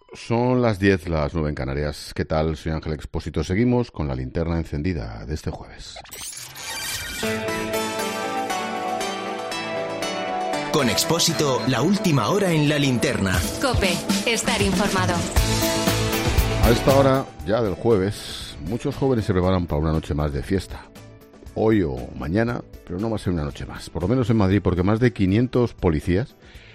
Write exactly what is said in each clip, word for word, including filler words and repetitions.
Son las diez, las nueve en Canarias. ¿Qué tal? Soy Ángel Expósito. Seguimos con la linterna encendida de este jueves. Con Expósito, la última hora en la linterna. COPE, estar informado. A esta hora, ya del jueves, muchos jóvenes se preparan para una noche más de fiesta. Hoy o mañana, pero no va a ser una noche más. Por lo menos en Madrid, porque más de quinientos policías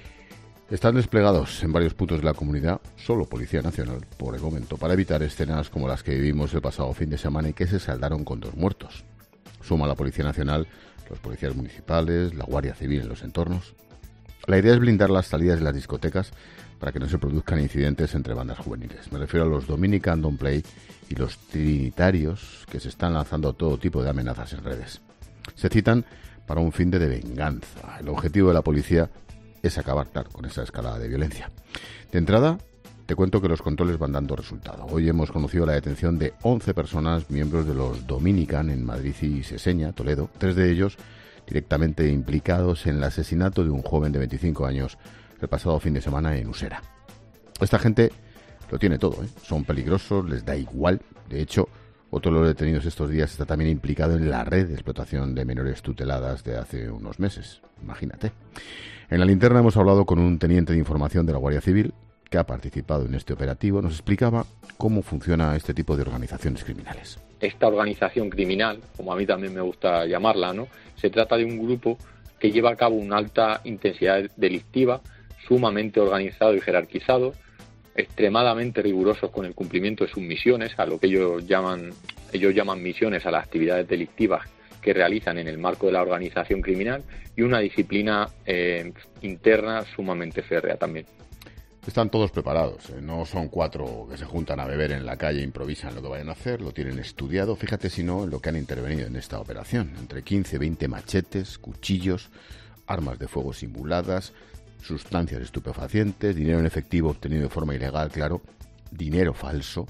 están desplegados en varios puntos de la comunidad, solo Policía Nacional, por el momento, para evitar escenas como las que vivimos el pasado fin de semana y que se saldaron con dos muertos. Suma la Policía Nacional, los policías municipales, la Guardia Civil en los entornos. La idea es blindar las salidas de las discotecas para que no se produzcan incidentes entre bandas juveniles. Me refiero a los Dominican Don't Play y los trinitarios que se están lanzando todo tipo de amenazas en redes. Se citan para un fin de venganza. El objetivo de la policía es acabar, claro, con esa escalada de violencia. De entrada, te cuento que los controles van dando resultado. Hoy hemos conocido la detención de once personas, miembros de los Dominican en Madrid y Seseña, Toledo, tres de ellos directamente implicados en el asesinato de un joven de veinticinco años el pasado fin de semana en Usera. Esta gente lo tiene todo, ¿eh? Son peligrosos, les da igual. De hecho, otro de los detenidos estos días está también implicado en la red de explotación de menores tuteladas de hace unos meses. Imagínate. En la linterna hemos hablado con un teniente de información de la Guardia Civil que ha participado en este operativo. Nos explicaba cómo funciona este tipo de organizaciones criminales. Esta organización criminal, como a mí también me gusta llamarla, ¿no? Se trata de un grupo que lleva a cabo una alta intensidad delictiva, sumamente organizado y jerarquizado, extremadamente rigurosos con el cumplimiento de sus misiones, a lo que ellos llaman, ellos llaman misiones a las actividades delictivas que realizan en el marco de la organización criminal, y una disciplina eh, interna sumamente férrea también. Están todos preparados, ¿eh? No son cuatro que se juntan a beber en la calle e improvisan lo que vayan a hacer, lo tienen estudiado. Fíjate si no en lo que han intervenido en esta operación. Entre quince y veinte machetes, cuchillos, armas de fuego simuladas, sustancias estupefacientes, dinero en efectivo obtenido de forma ilegal, claro, dinero falso.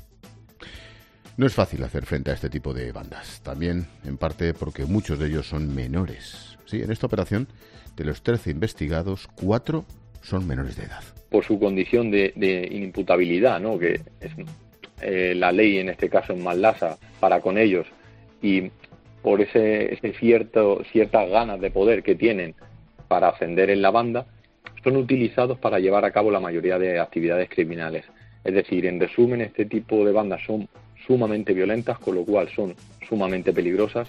No es fácil hacer frente a este tipo de bandas, también en parte porque muchos de ellos son menores. Sí, en esta operación, de los trece investigados, cuatro son menores de edad. Por su condición de, de inimputabilidad, ¿no? Que es, eh, la ley en este caso es más laxa para con ellos, y por ese, ese cierto, ciertas ganas de poder que tienen para ascender en la banda, son utilizados para llevar a cabo la mayoría de actividades criminales. Es decir, en resumen, este tipo de bandas son sumamente violentas, con lo cual son sumamente peligrosas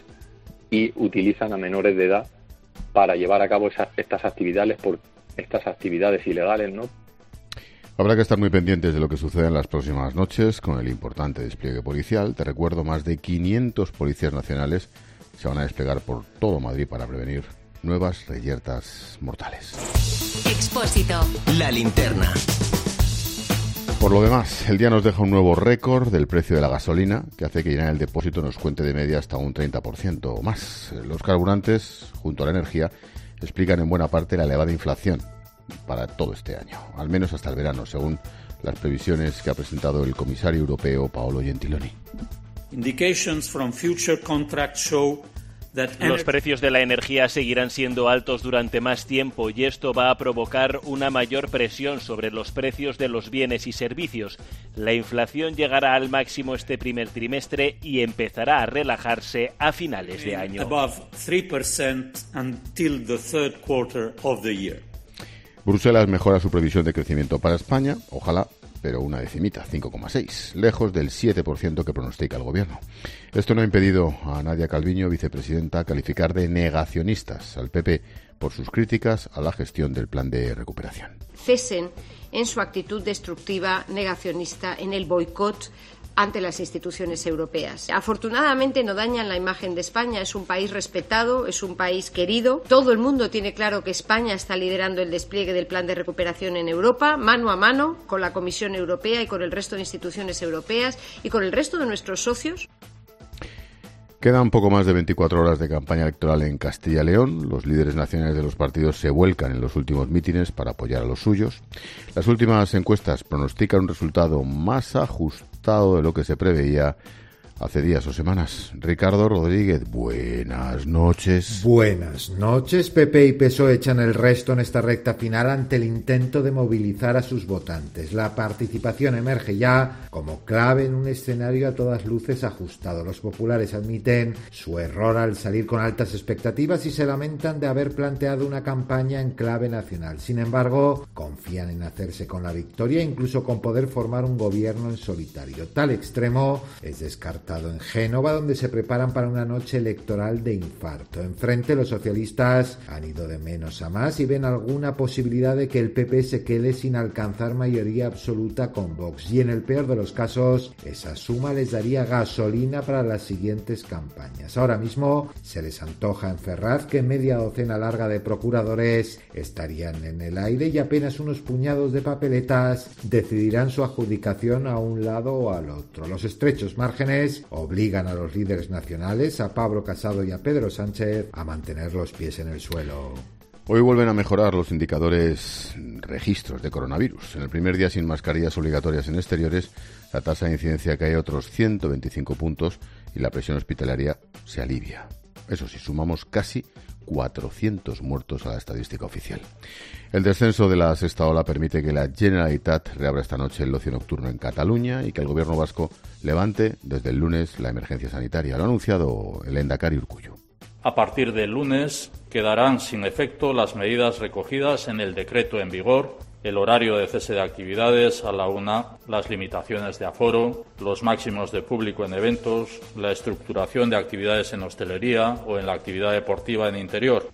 y utilizan a menores de edad para llevar a cabo esas, estas actividades por estas actividades ilegales, ¿no? Habrá que estar muy pendientes de lo que suceda en las próximas noches con el importante despliegue policial. Te recuerdo, más de quinientos policías nacionales se van a desplegar por todo Madrid para prevenir nuevas reyertas mortales. Expósito. La linterna. Por lo demás, el día nos deja un nuevo récord del precio de la gasolina, que hace que llenar el depósito nos cuente de media hasta un treinta por ciento o más. Los carburantes, junto a la energía, explican en buena parte la elevada inflación para todo este año, al menos hasta el verano, según las previsiones que ha presentado el comisario europeo Paolo Gentiloni. Indications from future contracts show Los precios de la energía seguirán siendo altos durante más tiempo y esto va a provocar una mayor presión sobre los precios de los bienes y servicios. La inflación llegará al máximo este primer trimestre y empezará a relajarse a finales de año. above three percent until the third quarter of the year. Bruselas mejora su previsión de crecimiento para España, ojalá, pero una decimita, cinco coma seis, lejos del siete por ciento que pronostica el gobierno. Esto no ha impedido a Nadia Calviño, vicepresidenta, calificar de negacionistas al P P por sus críticas a la gestión del plan de recuperación. Cesen en su actitud destructiva, negacionista, en el boicot ante las instituciones europeas. Afortunadamente no dañan la imagen de España, es un país respetado, es un país querido. Todo el mundo tiene claro que España está liderando el despliegue del plan de recuperación en Europa, mano a mano con la Comisión Europea y con el resto de instituciones europeas y con el resto de nuestros socios. Quedan poco más de veinticuatro horas de campaña electoral en Castilla y León. Los líderes nacionales de los partidos se vuelcan en los últimos mítines para apoyar a los suyos. Las últimas encuestas pronostican un resultado más ajustado de lo que se preveía, hace días o semanas. Ricardo Rodríguez, buenas noches. Buenas noches. P P y P S O E echan el resto en esta recta final ante el intento de movilizar a sus votantes. La participación emerge ya como clave en un escenario a todas luces ajustado. Los populares admiten su error al salir con altas expectativas y se lamentan de haber planteado una campaña en clave nacional. Sin embargo, confían en hacerse con la victoria e incluso con poder formar un gobierno en solitario. Tal extremo es descartado en Génova, donde se preparan para una noche electoral de infarto. Enfrente, los socialistas han ido de menos a más y ven alguna posibilidad de que el P P se quede sin alcanzar mayoría absoluta con Vox. Y en el peor de los casos, esa suma les daría gasolina para las siguientes campañas. Ahora mismo se les antoja en Ferraz que media docena larga de procuradores estarían en el aire y apenas unos puñados de papeletas decidirán su adjudicación a un lado o al otro. Los estrechos márgenes obligan a los líderes nacionales, a Pablo Casado y a Pedro Sánchez, a mantener los pies en el suelo. Hoy vuelven a mejorar los indicadores registros de coronavirus. En el primer día sin mascarillas obligatorias en exteriores, la tasa de incidencia cae otros ciento veinticinco puntos y la presión hospitalaria se alivia. Eso sí, sumamos casi cuatrocientos muertos a la estadística oficial. El descenso de la sexta ola permite que la Generalitat reabra esta noche el ocio nocturno en Cataluña y que el gobierno vasco levante desde el lunes la emergencia sanitaria. Lo ha anunciado el Lehendakari Urkullu. A partir del lunes quedarán sin efecto las medidas recogidas en el decreto en vigor, el horario de cese de actividades a la una, las limitaciones de aforo, los máximos de público en eventos, la estructuración de actividades en hostelería o en la actividad deportiva en interior.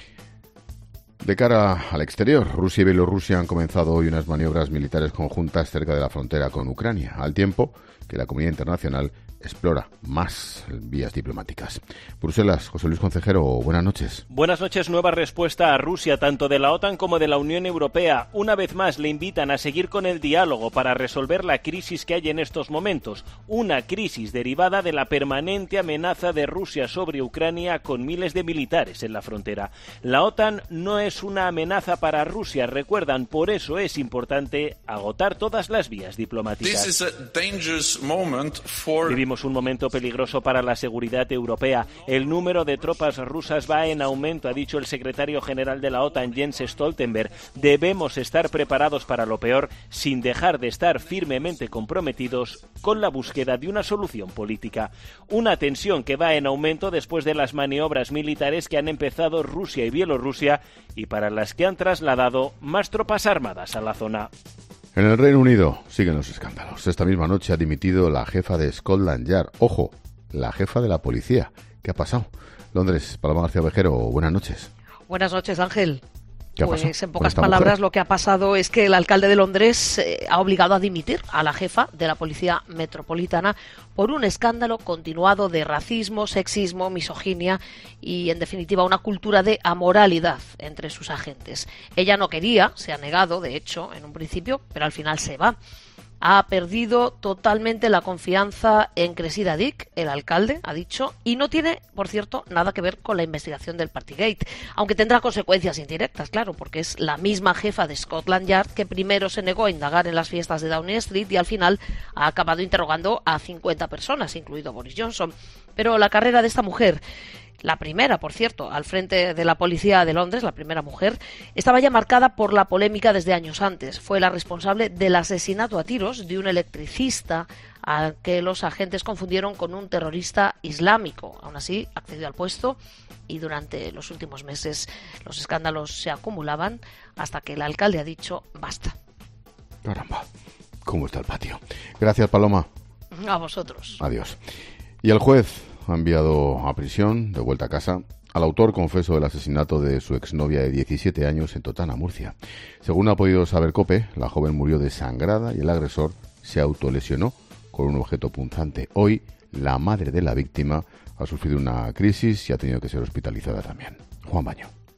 De cara al exterior, Rusia y Bielorrusia han comenzado hoy unas maniobras militares conjuntas cerca de la frontera con Ucrania, al tiempo que la comunidad internacional explora más vías diplomáticas. Bruselas, José Luis Concejero, buenas noches. Buenas noches. Nueva respuesta a Rusia, tanto de la OTAN como de la Unión Europea. Una vez más le invitan a seguir con el diálogo para resolver la crisis que hay en estos momentos. Una crisis derivada de la permanente amenaza de Rusia sobre Ucrania con miles de militares en la frontera. La OTAN no es una amenaza para Rusia, recuerdan, por eso es importante agotar todas las vías diplomáticas. This is a dangerous moment for... Vivimos un momento peligroso para la seguridad europea. El número de tropas rusas va en aumento, ha dicho el secretario general de la OTAN, Jens Stoltenberg. Debemos estar preparados para lo peor, sin dejar de estar firmemente comprometidos con la búsqueda de una solución política. Una tensión que va en aumento después de las maniobras militares que han empezado Rusia y Bielorrusia y para las que han trasladado más tropas armadas a la zona. En el Reino Unido siguen los escándalos. Esta misma noche ha dimitido la jefa de Scotland Yard. Ojo, la jefa de la policía. ¿Qué ha pasado? Londres, Paloma García Vejero, buenas noches. Buenas noches, Ángel. ¿Qué ha pues pasado en pocas con esta palabras mujer? Lo que ha pasado es que el alcalde de Londres eh, ha obligado a dimitir a la jefa de la Policía Metropolitana por un escándalo continuado de racismo, sexismo, misoginia y, en definitiva, una cultura de amoralidad entre sus agentes. Ella no quería, se ha negado, de hecho, en un principio, pero al final se va. Ha perdido totalmente la confianza en Cressida Dick, el alcalde, ha dicho, y no tiene, por cierto, nada que ver con la investigación del Partygate, aunque tendrá consecuencias indirectas, claro, porque es la misma jefa de Scotland Yard que primero se negó a indagar en las fiestas de Downing Street y al final ha acabado interrogando a cincuenta personas, incluido Boris Johnson. Pero la carrera de esta mujer, la primera, por cierto, al frente de la policía de Londres, la primera mujer, estaba ya marcada por la polémica desde años antes. Fue la responsable del asesinato a tiros de un electricista al que los agentes confundieron con un terrorista islámico. Aún así, accedió al puesto y durante los últimos meses los escándalos se acumulaban hasta que el alcalde ha dicho basta. Caramba, ¿cómo está el patio? Gracias, Paloma. A vosotros. Adiós. Y el juez ha enviado a prisión, de vuelta a casa, al autor confeso del asesinato de su exnovia de diecisiete años en Totana, Murcia. Según ha podido saber COPE, la joven murió desangrada y el agresor se autolesionó con un objeto punzante. Hoy, la madre de la víctima ha sufrido una crisis y ha tenido que ser hospitalizada también. Juan Baño.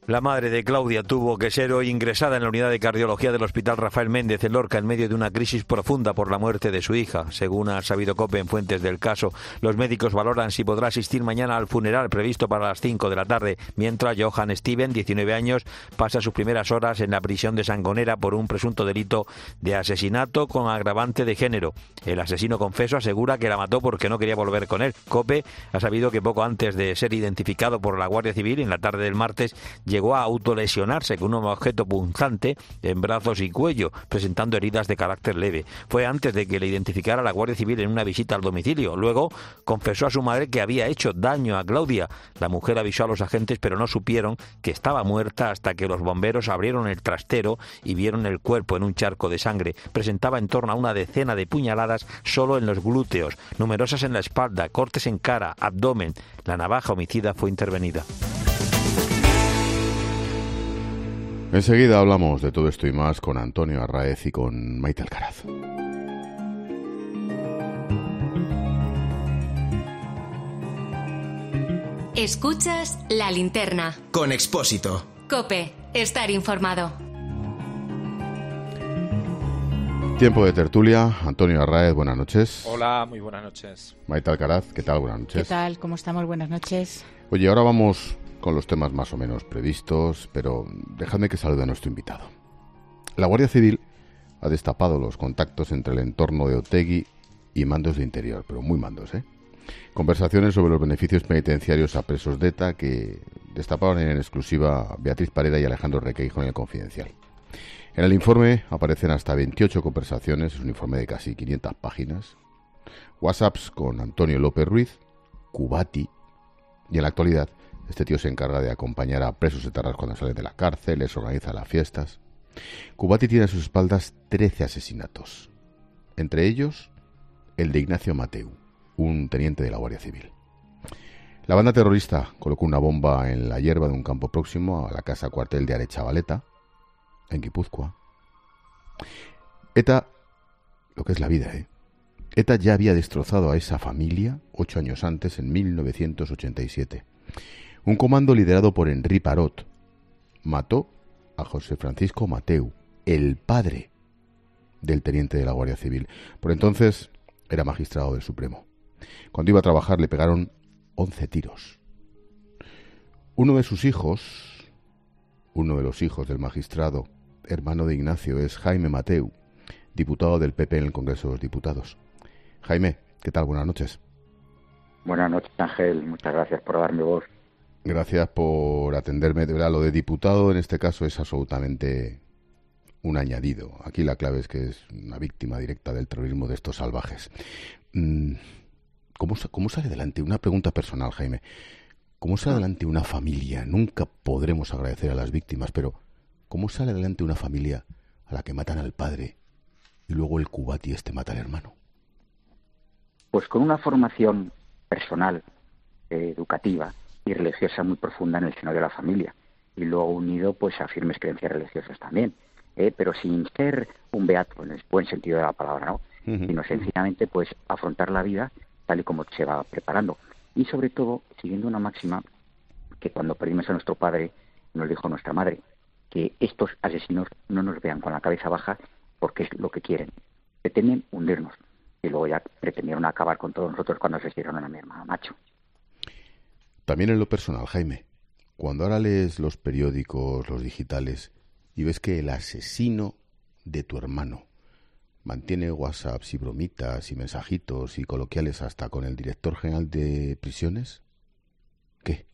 La madre de Claudia tuvo que ser hoy ingresada en la unidad de cardiología del Hospital Rafael Méndez en Lorca en medio de una crisis profunda por la muerte de su hija. Según ha sabido COPE en fuentes del caso, los médicos valoran si podrá asistir mañana al funeral previsto para las cinco de la tarde, mientras Johan Steven, diecinueve años, pasa sus primeras horas en la prisión de Sangonera por un presunto delito de asesinato con agravante de género. El asesino confeso asegura que la mató porque no quería volver con él. COPE ha sabido que poco antes de ser identificado por la Guardia Civil, en la tarde del martes, llegó a autolesionarse con un objeto punzante en brazos y cuello, presentando heridas de carácter leve. Fue antes de que le identificara la Guardia Civil en una visita al domicilio. Luego confesó a su madre que había hecho daño a Claudia. La mujer avisó a los agentes, pero no supieron que estaba muerta hasta que los bomberos abrieron el trastero y vieron el cuerpo en un charco de sangre. Presentaba en torno a una decena de puñaladas solo en los glúteos, numerosas en la espalda, cortes en cara, abdomen. La navaja homicida fue intervenida. Enseguida hablamos de todo esto y más con Antonio Arráez y con Maite Alcaraz. Escuchas La Linterna. Con Expósito. COPE. Estar informado. Tiempo de tertulia. Antonio Arráez, buenas noches. Hola, muy buenas noches. Maite Alcaraz, ¿qué tal? Buenas noches. ¿Qué tal? ¿Cómo estamos? Buenas noches. Oye, ahora vamos con los temas más o menos previstos, pero dejadme que salude a nuestro invitado. La Guardia Civil ha destapado los contactos entre el entorno de Otegi y mandos de interior, pero muy mandos, ¿eh? Conversaciones sobre los beneficios penitenciarios a presos de ETA que destaparon en exclusiva Beatriz Pareda y Alejandro Requeijo en El Confidencial. En el informe aparecen hasta veintiocho conversaciones, es un informe de casi quinientas páginas, WhatsApps con Antonio López Ruiz, Cubati, y en la actualidad este tío se encarga de acompañar a presos etarras cuando salen de la cárcel, les organiza las fiestas. Cubati tiene a sus espaldas trece asesinatos, entre ellos el de Ignacio Mateu, un teniente de la Guardia Civil. La banda terrorista colocó una bomba en la hierba de un campo próximo a la casa cuartel de Arechavaleta, en Guipúzcoa. ETA, lo que es la vida, ¿eh? ETA ya había destrozado a esa familia ocho años antes, en mil novecientos ochenta y siete. Un comando liderado por Henri Parot mató a José Francisco Mateu, el padre del teniente de la Guardia Civil. Por entonces era magistrado del Supremo. Cuando iba a trabajar le pegaron once tiros. Uno de sus hijos, uno de los hijos del magistrado, hermano de Ignacio, es Jaime Mateu, diputado del P P en el Congreso de los Diputados. Jaime, ¿qué tal? Buenas noches. Buenas noches, Ángel. Muchas gracias por darme voz. Gracias por atenderme. De verdad, lo de diputado en este caso es absolutamente un añadido. Aquí la clave es que es una víctima directa del terrorismo de estos salvajes. ¿Cómo, cómo sale adelante? Una pregunta personal, Jaime. ¿Cómo sale adelante una familia? Nunca podremos agradecer a las víctimas, pero ¿cómo sale adelante una familia a la que matan al padre y luego el cubati este mata al hermano? Pues con una formación personal, eh, educativa y religiosa muy profunda en el seno de la familia, y luego unido pues a firmes creencias religiosas también, eh, pero sin ser un beato en el buen sentido de la palabra, ¿no? Uh-huh. Sino sencillamente pues afrontar la vida tal y como se va preparando, y sobre todo siguiendo una máxima que cuando perdimos a nuestro padre nos dijo nuestra madre, que estos asesinos no nos vean con la cabeza baja porque es lo que quieren, pretenden hundirnos, y luego ya pretendieron acabar con todos nosotros cuando asesinaron a mi hermano Nacho. También en lo personal, Jaime, cuando ahora lees los periódicos, los digitales, y ves que el asesino de tu hermano mantiene WhatsApps y bromitas y mensajitos y coloquiales hasta con el director general de prisiones, ¿qué?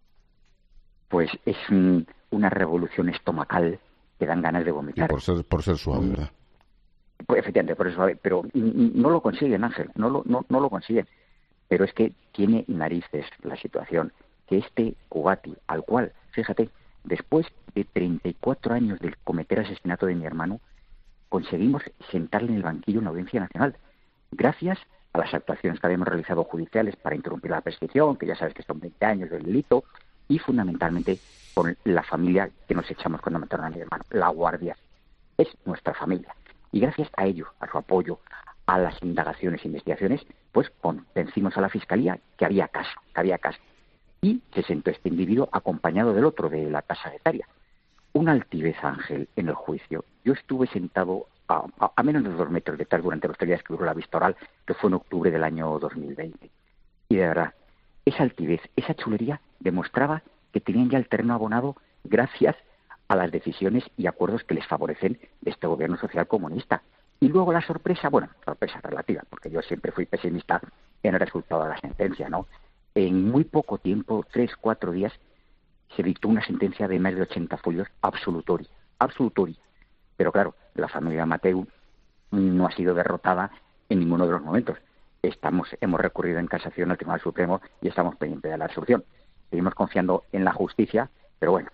Pues es un, una revolución estomacal que dan ganas de vomitar. Y por ser, por ser suave, ¿verdad? Pues efectivamente, por ser suave, pero no lo consiguen, Ángel, no lo, no, no lo consiguen. Pero es que tiene narices la situación, que este cubati, al cual, fíjate, después de treinta y cuatro años de cometer asesinato de mi hermano, conseguimos sentarle en el banquillo en la Audiencia Nacional, gracias a las actuaciones que habíamos realizado judiciales para interrumpir la prescripción, que ya sabes que son veinte años del delito, y fundamentalmente con la familia que nos echamos cuando mataron a mi hermano, la Guardia. Es nuestra familia. Y gracias a ello, a su apoyo, a las indagaciones e investigaciones, pues convencimos a la Fiscalía que había caso, que había caso. y se sentó este individuo acompañado del otro, de la tasa etaria. Una altivez, Ángel, en el juicio. Yo estuve sentado a, a, a menos de dos metros detrás durante los tres días que duró la vista oral, que fue en octubre del año dos mil veinte. Y de verdad, esa altivez, esa chulería demostraba que tenían ya el terreno abonado gracias a las decisiones y acuerdos que les favorecen de este gobierno social comunista. Y luego la sorpresa, bueno, sorpresa relativa, porque yo siempre fui pesimista en el resultado de la sentencia, ¿no? En muy poco tiempo, tres, cuatro días, se dictó una sentencia de más de ochenta folios absolutoria, absolutoria. Pero claro, la familia Mateu no ha sido derrotada en ninguno de los momentos. Estamos, hemos recurrido en casación al Tribunal Supremo y estamos pendientes de la resolución. Seguimos confiando en la justicia, pero bueno.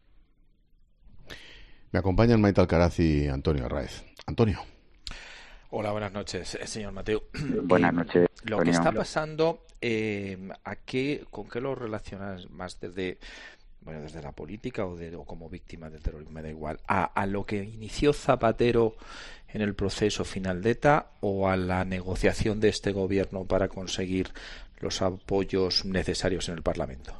Me acompañan Maite Alcaraz y Antonio Arraez. Antonio. Hola, buenas noches, señor Mateu. Buenas noches. Lo que está pasando, eh, ¿a qué, ¿con qué lo relacionas más desde, bueno, desde la política o, de, o como víctima del terrorismo? Me da igual. ¿A, a lo que inició Zapatero en el proceso final de ETA o a la negociación de este gobierno para conseguir los apoyos necesarios en el Parlamento?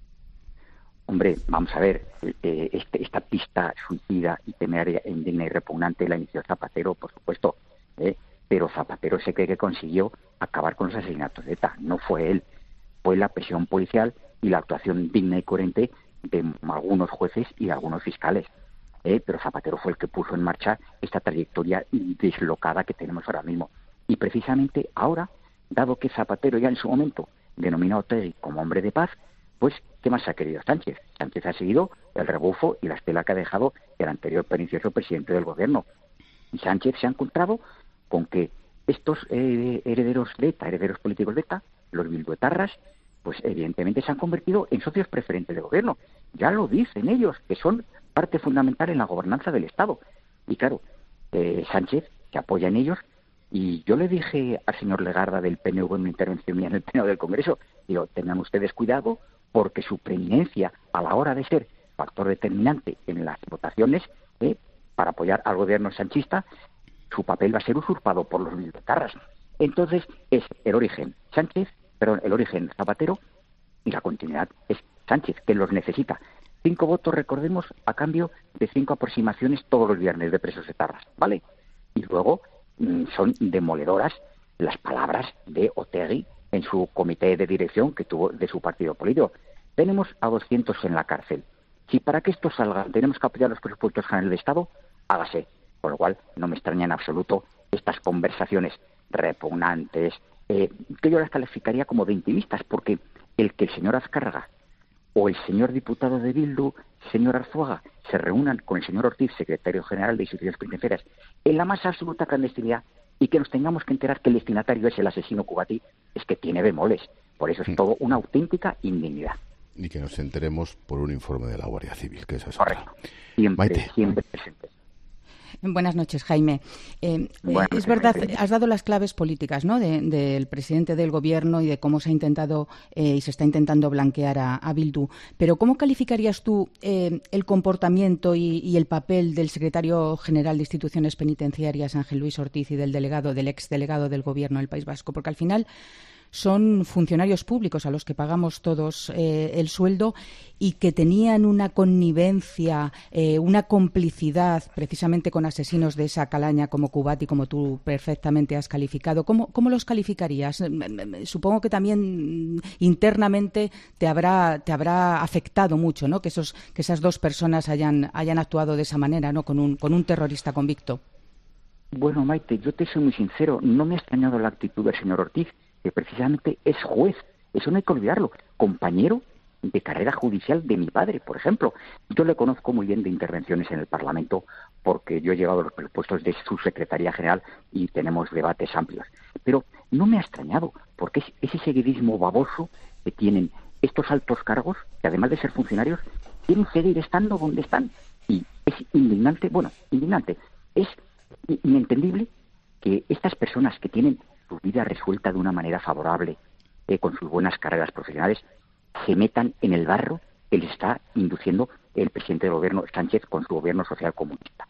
Hombre, vamos a ver, eh, este, esta pista suicida y temeraria, indigna y repugnante la inició Zapatero, por supuesto. ¿Eh? Pero Zapatero se cree que consiguió acabar con los asesinatos de ETA. No fue él, fue la presión policial y la actuación digna y coherente de algunos jueces y de algunos fiscales. ¿Eh? Pero Zapatero fue el que puso en marcha esta trayectoria deslocada que tenemos ahora mismo. Y precisamente ahora, dado que Zapatero ya en su momento denominó a Otegi como hombre de paz, pues ¿qué más ha querido Sánchez? Sánchez ha seguido el rebufo y la estela que ha dejado el anterior pernicioso presidente del gobierno. Y Sánchez se ha encontrado con que estos eh, herederos de ETA, herederos políticos de ETA, los bilduetarras, pues evidentemente se han convertido en socios preferentes del gobierno. Ya lo dicen ellos, que son parte fundamental en la gobernanza del Estado. Y claro, eh, Sánchez se apoya en ellos, y yo le dije al señor Legarda del P N V en una intervención mía en el Pleno del Congreso, digo, tengan ustedes cuidado, porque su preeminencia a la hora de ser factor determinante en las votaciones, eh, para apoyar al gobierno sanchista, su papel va a ser usurpado por los bilduetarras. Entonces es el origen Sánchez, perdón, el origen Zapatero, y la continuidad es Sánchez, que los necesita. Cinco votos, recordemos, a cambio de cinco aproximaciones todos los viernes de presos etarras, ¿vale? Y luego mmm, son demoledoras las palabras de Otegi en su comité de dirección que tuvo de su partido político. Tenemos a doscientos en la cárcel. Si para que esto salga tenemos que apoyar los presupuestos generales de Estado, hágase. Con lo cual, no me extraña en absoluto estas conversaciones repugnantes, eh, que yo las calificaría como de intimistas, porque el que el señor Azcárraga o el señor diputado de Bildu, señor Arzuaga, se reúnan con el señor Ortiz, secretario general de Instituciones Penitenciarias, en la más absoluta clandestinidad, y que nos tengamos que enterar que el destinatario es el asesino cubatí, es que tiene bemoles. Por eso es todo una auténtica indignidad. Y que nos enteremos por un informe de la Guardia Civil, que eso es correcto. Siempre, Maite. siempre presente. Buenas noches, Jaime. Eh, Buenas es noches, verdad, Maite. has dado las claves políticas, ¿no?, de, del presidente del gobierno y de cómo se ha intentado eh, y se está intentando blanquear a, a Bildu. Pero ¿cómo calificarías tú eh, el comportamiento y, y el papel del secretario general de Instituciones Penitenciarias, Ángel Luis Ortiz, y del delegado, del exdelegado del gobierno del País Vasco? Porque al final son funcionarios públicos a los que pagamos todos eh, el sueldo y que tenían una connivencia, eh, una complicidad precisamente con asesinos de esa calaña como Kubati, como tú perfectamente has calificado. ¿Cómo, cómo los calificarías? Supongo que también internamente te habrá te habrá afectado mucho, ¿no?, que esos que esas dos personas hayan hayan actuado de esa manera, ¿no?, con un con un terrorista convicto. Bueno, Maite, yo te soy muy sincero, no me ha extrañado la actitud del señor Ortiz, que precisamente es juez, eso no hay que olvidarlo, compañero de carrera judicial de mi padre, por ejemplo. Yo le conozco muy bien de intervenciones en el Parlamento porque yo he llegado a los presupuestos de su Secretaría General y tenemos debates amplios. Pero no me ha extrañado, porque es ese seguidismo baboso que tienen estos altos cargos, que además de ser funcionarios, quieren seguir estando donde están. Y es indignante, bueno, indignante, es inentendible que estas personas que tienen su vida resuelta de una manera favorable, eh, con sus buenas carreras profesionales, se metan en el barro que les está induciendo el presidente del gobierno, Sánchez, con su gobierno social comunista.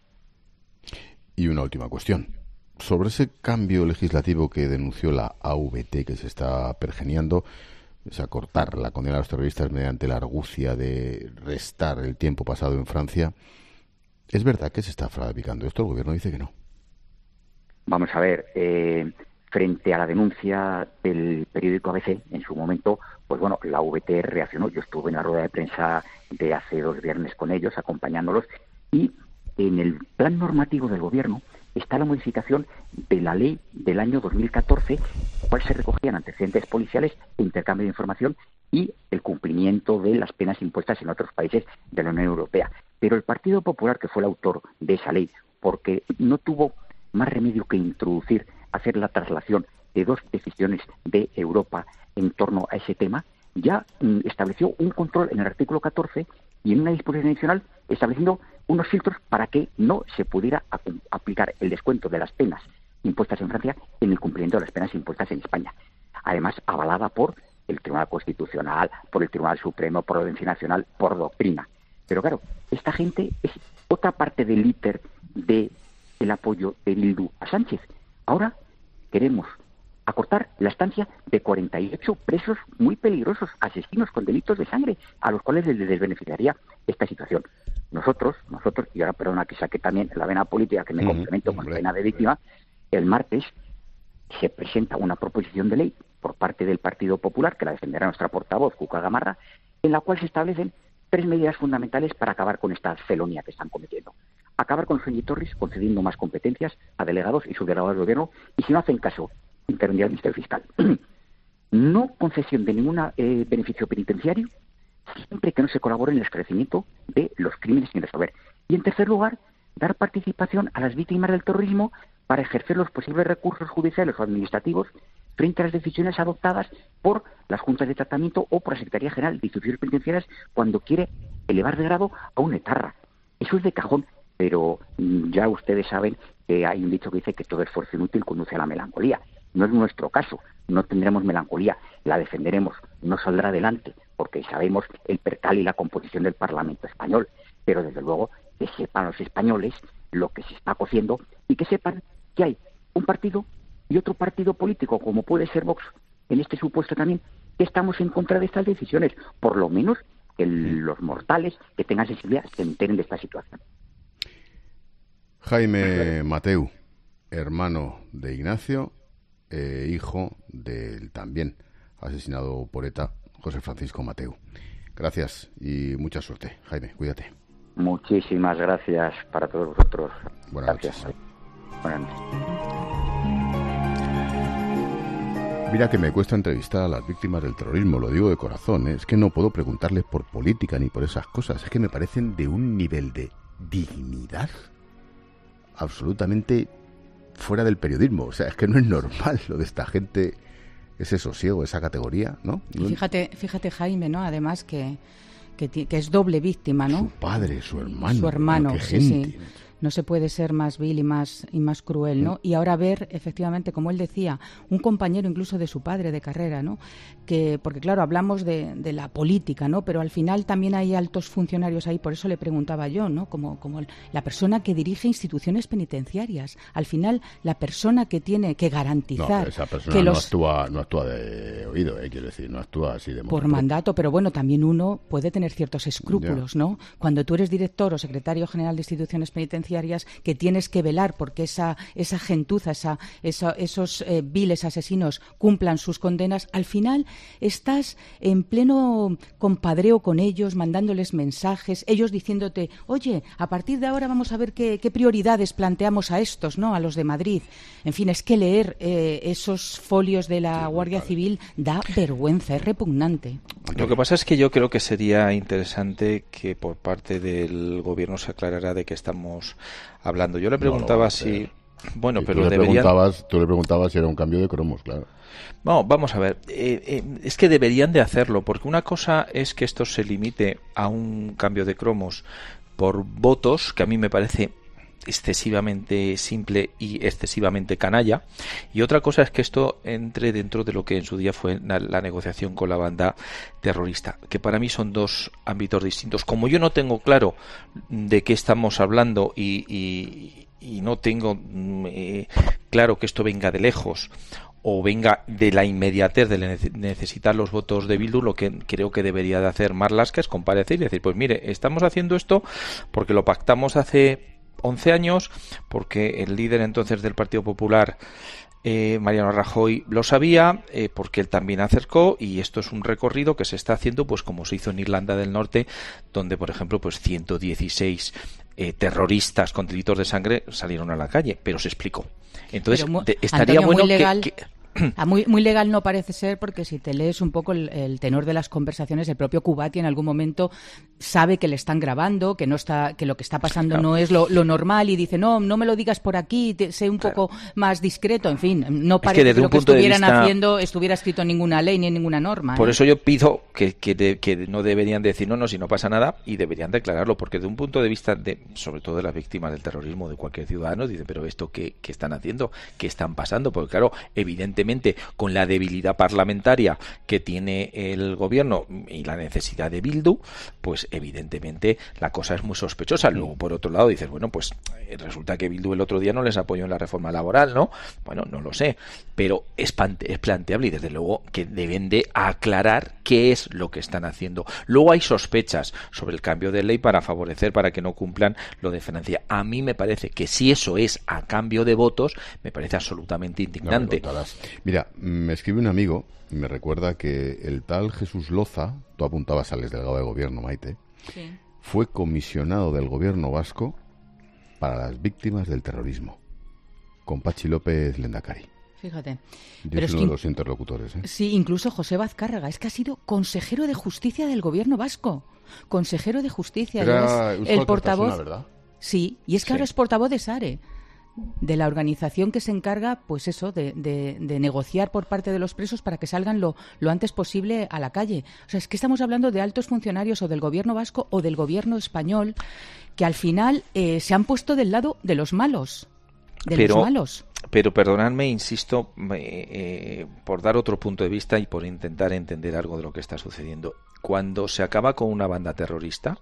Y una última cuestión. Sobre ese cambio legislativo que denunció la A V T que se está pergeñando, es acortar la condena a los terroristas mediante la argucia de restar el tiempo pasado en Francia. ¿Es verdad que se está fabricando esto? El gobierno dice que no. Vamos a ver, eh, frente a la denuncia del periódico A B C, en su momento, pues bueno, la V T reaccionó. Yo estuve en la rueda de prensa de hace dos viernes con ellos, acompañándolos, y en el plan normativo del gobierno está la modificación de la ley del año dos mil catorce, en la cual se recogían antecedentes policiales e intercambio de información y el cumplimiento de las penas impuestas en otros países de la Unión Europea. Pero el Partido Popular, que fue el autor de esa ley, porque no tuvo más remedio que introducir, hacer la traslación de dos decisiones de Europa en torno a ese tema, ya mm, estableció un control en el artículo catorce y en una disposición adicional estableciendo unos filtros para que no se pudiera ap- aplicar el descuento de las penas impuestas en Francia en el cumplimiento de las penas impuestas en España. Además, avalada por el Tribunal Constitucional, por el Tribunal Supremo, por la Audiencia Nacional, por doctrina. Pero claro, esta gente es otra parte del íter de el apoyo de Bildu a Sánchez. Ahora queremos acortar la estancia de cuarenta y ocho presos muy peligrosos, asesinos con delitos de sangre, a los cuales les desbeneficiaría esta situación. Nosotros, nosotros, y ahora perdona que saque también la vena política que me mm, complemento con la vena de víctima, el martes se presenta una proposición de ley por parte del Partido Popular, que la defenderá nuestra portavoz, Cuca Gamarra, en la cual se establecen tres medidas fundamentales para acabar con esta felonía que están cometiendo. Acabar con los fengitorris, concediendo más competencias a delegados y subdelegados del gobierno, y si no hacen caso, intervenir al Ministerio Fiscal. No concesión de ningún eh, beneficio penitenciario, siempre que no se colabore en el esclarecimiento de los crímenes sin resolver. Y en tercer lugar, dar participación a las víctimas del terrorismo para ejercer los posibles recursos judiciales o administrativos frente a las decisiones adoptadas por las juntas de tratamiento o por la Secretaría General de Instituciones Penitenciarias cuando quiere elevar de grado a un etarra. Eso es de cajón, pero ya ustedes saben que hay un dicho que dice que todo esfuerzo inútil conduce a la melancolía. No es nuestro caso, no tendremos melancolía, la defenderemos, no saldrá adelante, porque sabemos el percal y la composición del Parlamento español, pero desde luego que sepan los españoles lo que se está cociendo y que sepan que hay un partido y otro partido político, como puede ser Vox, en este supuesto también, que estamos en contra de estas decisiones, por lo menos que los mortales que tengan sensibilidad se enteren de esta situación. Jaime Mateu, hermano de Ignacio, eh, hijo del también asesinado por ETA, José Francisco Mateu. Gracias y mucha suerte, Jaime, cuídate. Muchísimas gracias para todos vosotros. Buenas gracias. noches. Buenas noches. Mira que me cuesta entrevistar a las víctimas del terrorismo, lo digo de corazón, ¿eh? Es que no puedo preguntarles por política ni por esas cosas, es que me parecen de un nivel de dignidad absolutamente fuera del periodismo, o sea, es que no es normal lo de esta gente, ese sosiego, esa categoría, ¿no? Y fíjate, fíjate Jaime, ¿no? Además que, que, que es doble víctima, ¿no? Su padre, su hermano. Su hermano, qué sí, gente. sí. No se puede ser más vil y más y más cruel, ¿no? Y ahora ver, efectivamente, como él decía, un compañero incluso de su padre de carrera, ¿no? Que, porque claro, hablamos de, de la política, ¿no? Pero al final también hay altos funcionarios ahí, por eso le preguntaba yo, ¿no? Como, como la persona que dirige instituciones penitenciarias. Al final, la persona que tiene que garantizar no, esa persona que no los... actúa, no actúa de oído, ¿eh? Quiero decir, no actúa así de por modo mandato, pero bueno, también uno puede tener ciertos escrúpulos, ya. ¿no? Cuando tú eres director o secretario general de instituciones penitenciarias, que tienes que velar porque esa esa gentuza, esa, esa esos eh, viles asesinos cumplan sus condenas, al final estás en pleno compadreo con ellos, mandándoles mensajes, ellos diciéndote, oye, a partir de ahora vamos a ver qué, qué prioridades planteamos a estos, ¿no? A los de Madrid. En fin, es que leer eh, esos folios de la Guardia Civil da vergüenza, es repugnante. Lo que pasa es que yo creo que sería interesante que por parte del gobierno se aclarara de qué estamos hablando. Yo le preguntaba no si... Bueno, y pero tú le deberían... preguntabas, tú le preguntabas si era un cambio de cromos, claro. No, vamos a ver. Eh, eh, es que deberían de hacerlo, porque una cosa es que esto se limite a un cambio de cromos por votos, que a mí me parece excesivamente simple y excesivamente canalla, y otra cosa es que esto entre dentro de lo que en su día fue la, la negociación con la banda terrorista, que para mí son dos ámbitos distintos. Como yo no tengo claro de qué estamos hablando y, y, y no tengo eh, claro que esto venga de lejos o venga de la inmediatez de necesitar los votos de Bildu, lo que creo que debería de hacer Marlaska es comparecer y decir, pues mire, estamos haciendo esto porque lo pactamos hace once años, porque el líder entonces del Partido Popular, eh, Mariano Rajoy, lo sabía, eh, porque él también acercó, y esto es un recorrido que se está haciendo pues como se hizo en Irlanda del Norte, donde por ejemplo pues ciento dieciséis eh, terroristas con delitos de sangre salieron a la calle, pero se explicó. Entonces mu- de, estaría Antonio, bueno muy legal. que, que Ah, muy, muy legal no parece ser, porque si te lees un poco el, el tenor de las conversaciones, el propio Kubati en algún momento sabe que le están grabando, que no está, que lo que está pasando Claro. no es lo, lo normal, y dice, no, no me lo digas por aquí, te, sé un Claro. poco más discreto. En fin, no Es parece que que, desde lo un que punto de estuvieran vista- haciendo estuviera escrito en ninguna ley ni en ninguna norma. Por ¿eh? eso yo pido que, que, de- que no deberían decir no, no, si no pasa nada, y deberían declararlo, porque de un punto de vista, de sobre todo de las víctimas del terrorismo, de cualquier ciudadano, dice, pero esto qué, qué están haciendo, qué están pasando, porque claro, evidentemente, con la debilidad parlamentaria que tiene el gobierno y la necesidad de Bildu, pues evidentemente la cosa es muy sospechosa. Luego, por otro lado, dices, bueno, pues eh, resulta que Bildu el otro día no les apoyó en la reforma laboral, ¿no? Bueno, no lo sé, pero es, pante- es planteable, y desde luego que deben de aclarar qué es lo que están haciendo. Luego hay sospechas sobre el cambio de ley para favorecer, para que no cumplan lo de Francia. A mí me parece que si eso es a cambio de votos, me parece absolutamente indignante. No me contarás. Mira, me escribe un amigo y me recuerda que el tal Jesús Loza, tú apuntabas al exdelegado de gobierno, Maite, Sí. fue comisionado del gobierno vasco para las víctimas del terrorismo, con Pachi López Lendakari. Fíjate. Yo Pero es es uno que de los interlocutores, ¿eh? Sí, incluso José Vazcárraga, es que ha sido consejero de justicia del gobierno vasco. Consejero de justicia. Era ya es Euskal el portavoz. Kartasuna, ¿verdad? Sí, y es que Sí. ahora es portavoz de SARE, de la organización que se encarga, pues eso, de, de, de negociar por parte de los presos para que salgan lo, lo antes posible a la calle. O sea, es que estamos hablando de altos funcionarios o del gobierno vasco o del gobierno español que al final eh, se han puesto del lado de los malos. De Pero- los malos. Pero perdonadme, insisto, eh, eh, por dar otro punto de vista y por intentar entender algo de lo que está sucediendo. Cuando se acaba con una banda terrorista,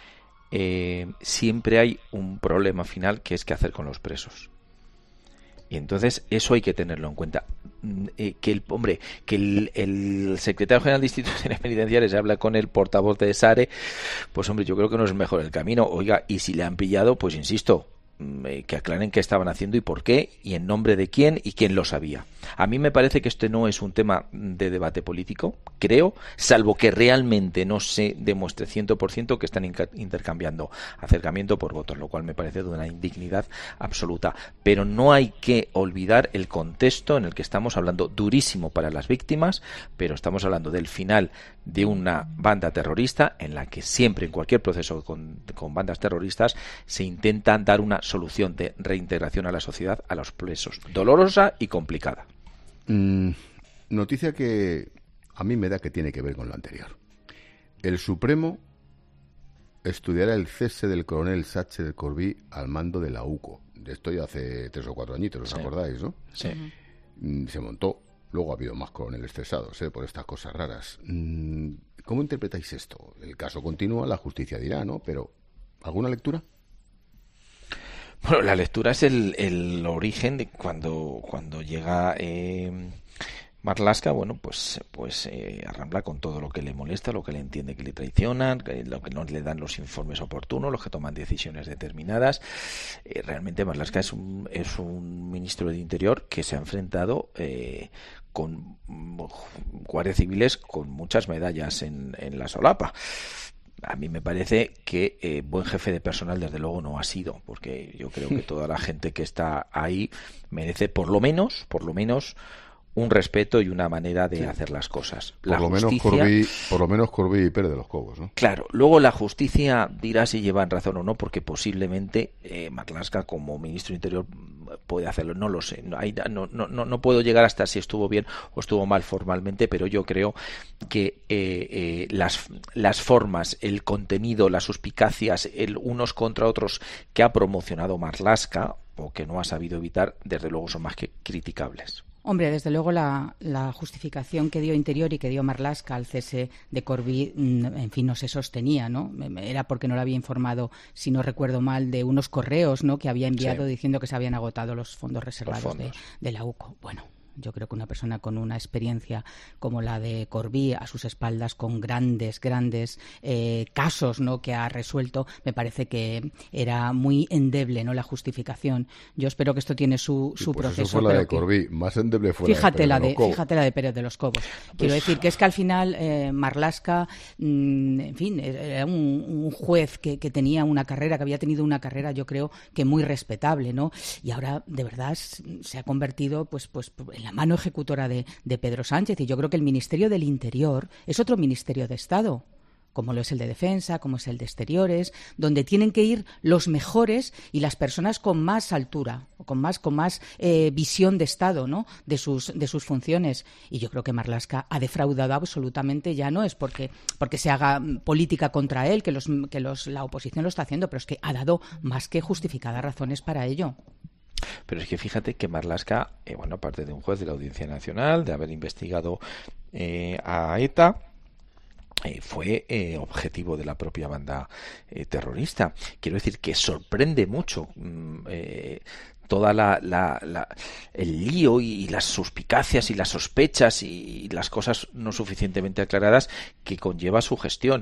eh, siempre hay un problema final, que es qué hacer con los presos. Y entonces eso hay que tenerlo en cuenta. Mm, eh, que el hombre, que el, el secretario general de instituciones penitenciarias habla con el portavoz de SARE, pues hombre, yo creo que no es mejor el camino. Oiga, y si le han pillado, pues insisto, que aclaren qué estaban haciendo y por qué, y en nombre de quién y quién lo sabía. A mí me parece que este no es un tema de debate político, creo, salvo que realmente no se demuestre cien por ciento que están inca- intercambiando acercamiento por votos, lo cual me parece de una indignidad absoluta. Pero no hay que olvidar el contexto en el que estamos hablando, durísimo para las víctimas, pero estamos hablando del final de una banda terrorista en la que siempre, en cualquier proceso con, con bandas terroristas, se intenta dar una solución de reintegración a la sociedad a los presos, dolorosa y complicada. Mm, noticia que a mí me da que tiene que ver con lo anterior. El Supremo estudiará el cese del coronel Sacher Corbí al mando de la U C O. De esto ya hace tres o cuatro añitos, ¿os Sí. acordáis, no? Sí. Mm, Se montó. Luego ha habido más coroneles cesados, ¿eh? Por estas cosas raras. Mm, ¿Cómo interpretáis esto? El caso continúa, la justicia dirá, ¿no? Pero, ¿alguna lectura? Bueno, la lectura es el, el origen de cuando, cuando llega eh, Marlaska, bueno, pues, pues eh, arrambla con todo lo que le molesta, lo que le entiende que le traicionan, que- lo que no le dan los informes oportunos, los que toman decisiones determinadas. Eh, realmente Marlaska es un, es un ministro de Interior que se ha enfrentado eh, con mm, guardias civiles con muchas medallas en, en la solapa. A mí me parece que eh, buen jefe de personal desde luego no ha sido, porque yo creo que toda la gente que está ahí merece por lo menos, por lo menos un respeto y una manera de Sí. hacer las cosas. Por La lo menos justicia, Corbí, por lo menos Corbí pierde los cobos, ¿no? claro, luego la justicia dirá si llevan razón o no, porque posiblemente eh, Marlaska como ministro de Interior puede hacerlo, no lo sé, no, hay- no, no, no, no puedo llegar hasta si estuvo bien o estuvo mal formalmente, pero yo creo que eh, eh, las, las formas, el contenido, las suspicacias, el unos contra otros que ha promocionado Marlaska o que no ha sabido evitar, desde luego son más que criticables. Hombre, desde luego la, la justificación que dio Interior y que dio Marlaska al cese de Corbí, mm, en fin, no se sostenía, ¿no? Era porque no le había informado, si no recuerdo mal, de unos correos, ¿no?, que había enviado Sí. diciendo que se habían agotado los fondos reservados fondos. De, de la U C O. Bueno, Yo creo que una persona con una experiencia como la de Corbí a sus espaldas, con grandes, grandes eh, casos, ¿no?, que ha resuelto, me parece que era muy endeble, ¿no?, la justificación. Yo espero que esto tiene su, sí, su pues proceso. Eso fue la de que, Corbí, más endeble fue fíjate la la de, de, Pérez fíjate la de Pérez de los Cobos. Pues... Quiero decir que es que al final eh, Marlaska, mmm, en fin, era un, un juez que, que tenía una carrera, que había tenido una carrera, yo creo que muy respetable, ¿no? Y ahora de verdad se ha convertido pues, pues en la mano ejecutora de, de Pedro Sánchez, y yo creo que el Ministerio del Interior es otro Ministerio de Estado, como lo es el de Defensa, como es el de Exteriores, donde tienen que ir los mejores y las personas con más altura, con más, con más eh, visión de Estado, ¿no?, de sus, de sus funciones. Y yo creo que Marlaska ha defraudado absolutamente, ya no es porque, porque se haga política contra él, que, los, que los, la oposición lo está haciendo, pero es que ha dado más que justificadas razones para ello. Pero es que fíjate que Marlaska, eh, bueno, aparte de un juez de la Audiencia Nacional, de haber investigado eh, a ETA, Eh, fue eh, objetivo de la propia banda eh, terrorista. Quiero decir que sorprende mucho mm, eh, toda la, la, la el lío y las suspicacias y las sospechas y las cosas no suficientemente aclaradas que conlleva su gestión.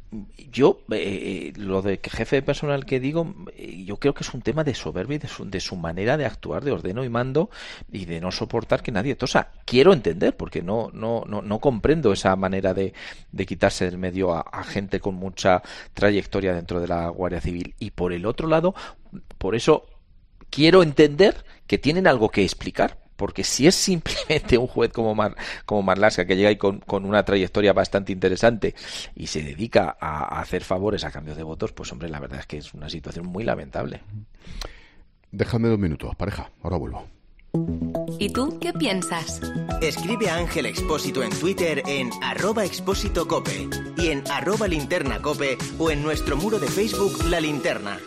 Yo, eh, lo de que jefe de personal que digo, eh, yo creo que es un tema de soberbia y de su, de su manera de actuar, de ordeno y mando, y de no soportar que nadie tosa. Quiero entender, porque no no no, no comprendo esa manera de, de quitarse del medio a, a gente con mucha trayectoria dentro de la Guardia Civil. Y por el otro lado, por eso quiero entender que tienen algo que explicar. Porque si es simplemente un juez como Mar, como Marlaska, que llega ahí con, con una trayectoria bastante interesante y se dedica a, a hacer favores a cambio de votos, pues hombre, la verdad es que es una situación muy lamentable. Déjame dos minutos, pareja, ahora vuelvo. ¿Y tú qué piensas? Escribe a Ángel Expósito en Twitter en arroba expósito cope y en arroba linterna cope o en nuestro muro de Facebook La Linterna.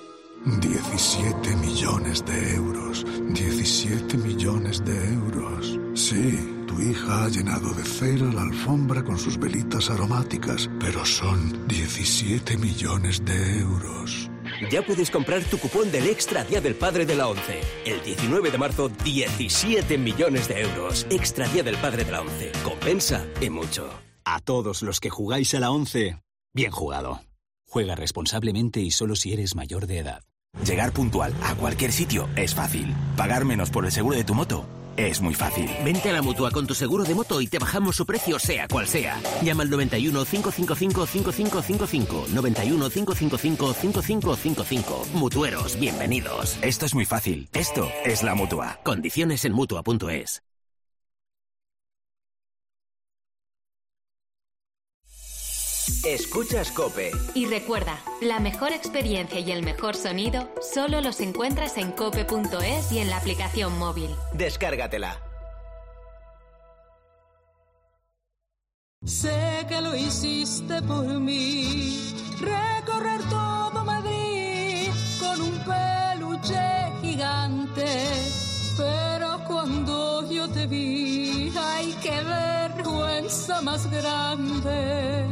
diecisiete millones de euros. diecisiete millones de euros. Sí, tu hija ha llenado de cera la alfombra con sus velitas aromáticas, pero son diecisiete millones de euros. Ya puedes comprar tu cupón del Extra Día del Padre de la ONCE. El diecinueve de marzo, diecisiete millones de euros. Extra Día del Padre de la ONCE. Compensa y mucho. A todos los que jugáis a la ONCE, bien jugado. Juega responsablemente y solo si eres mayor de edad. Llegar puntual a cualquier sitio es fácil. Pagar menos por el seguro de tu moto es muy fácil. Vente a la Mutua con tu seguro de moto y te bajamos su precio sea cual sea. Llama al noventa y uno, cinco cinco cinco, cinco cinco cinco cinco. noventa y uno, cinco cinco cinco, cinco cinco cinco cinco. Mutueros, bienvenidos. Esto es muy fácil. Esto es la Mutua. Condiciones en Mutua punto es. Escuchas COPE. Y recuerda, la mejor experiencia y el mejor sonido solo los encuentras en cope punto es y en la aplicación móvil. Descárgatela. Sé que lo hiciste por mí, recorrer todo Madrid con un peluche gigante, pero cuando yo te vi, ay, qué vergüenza más grande.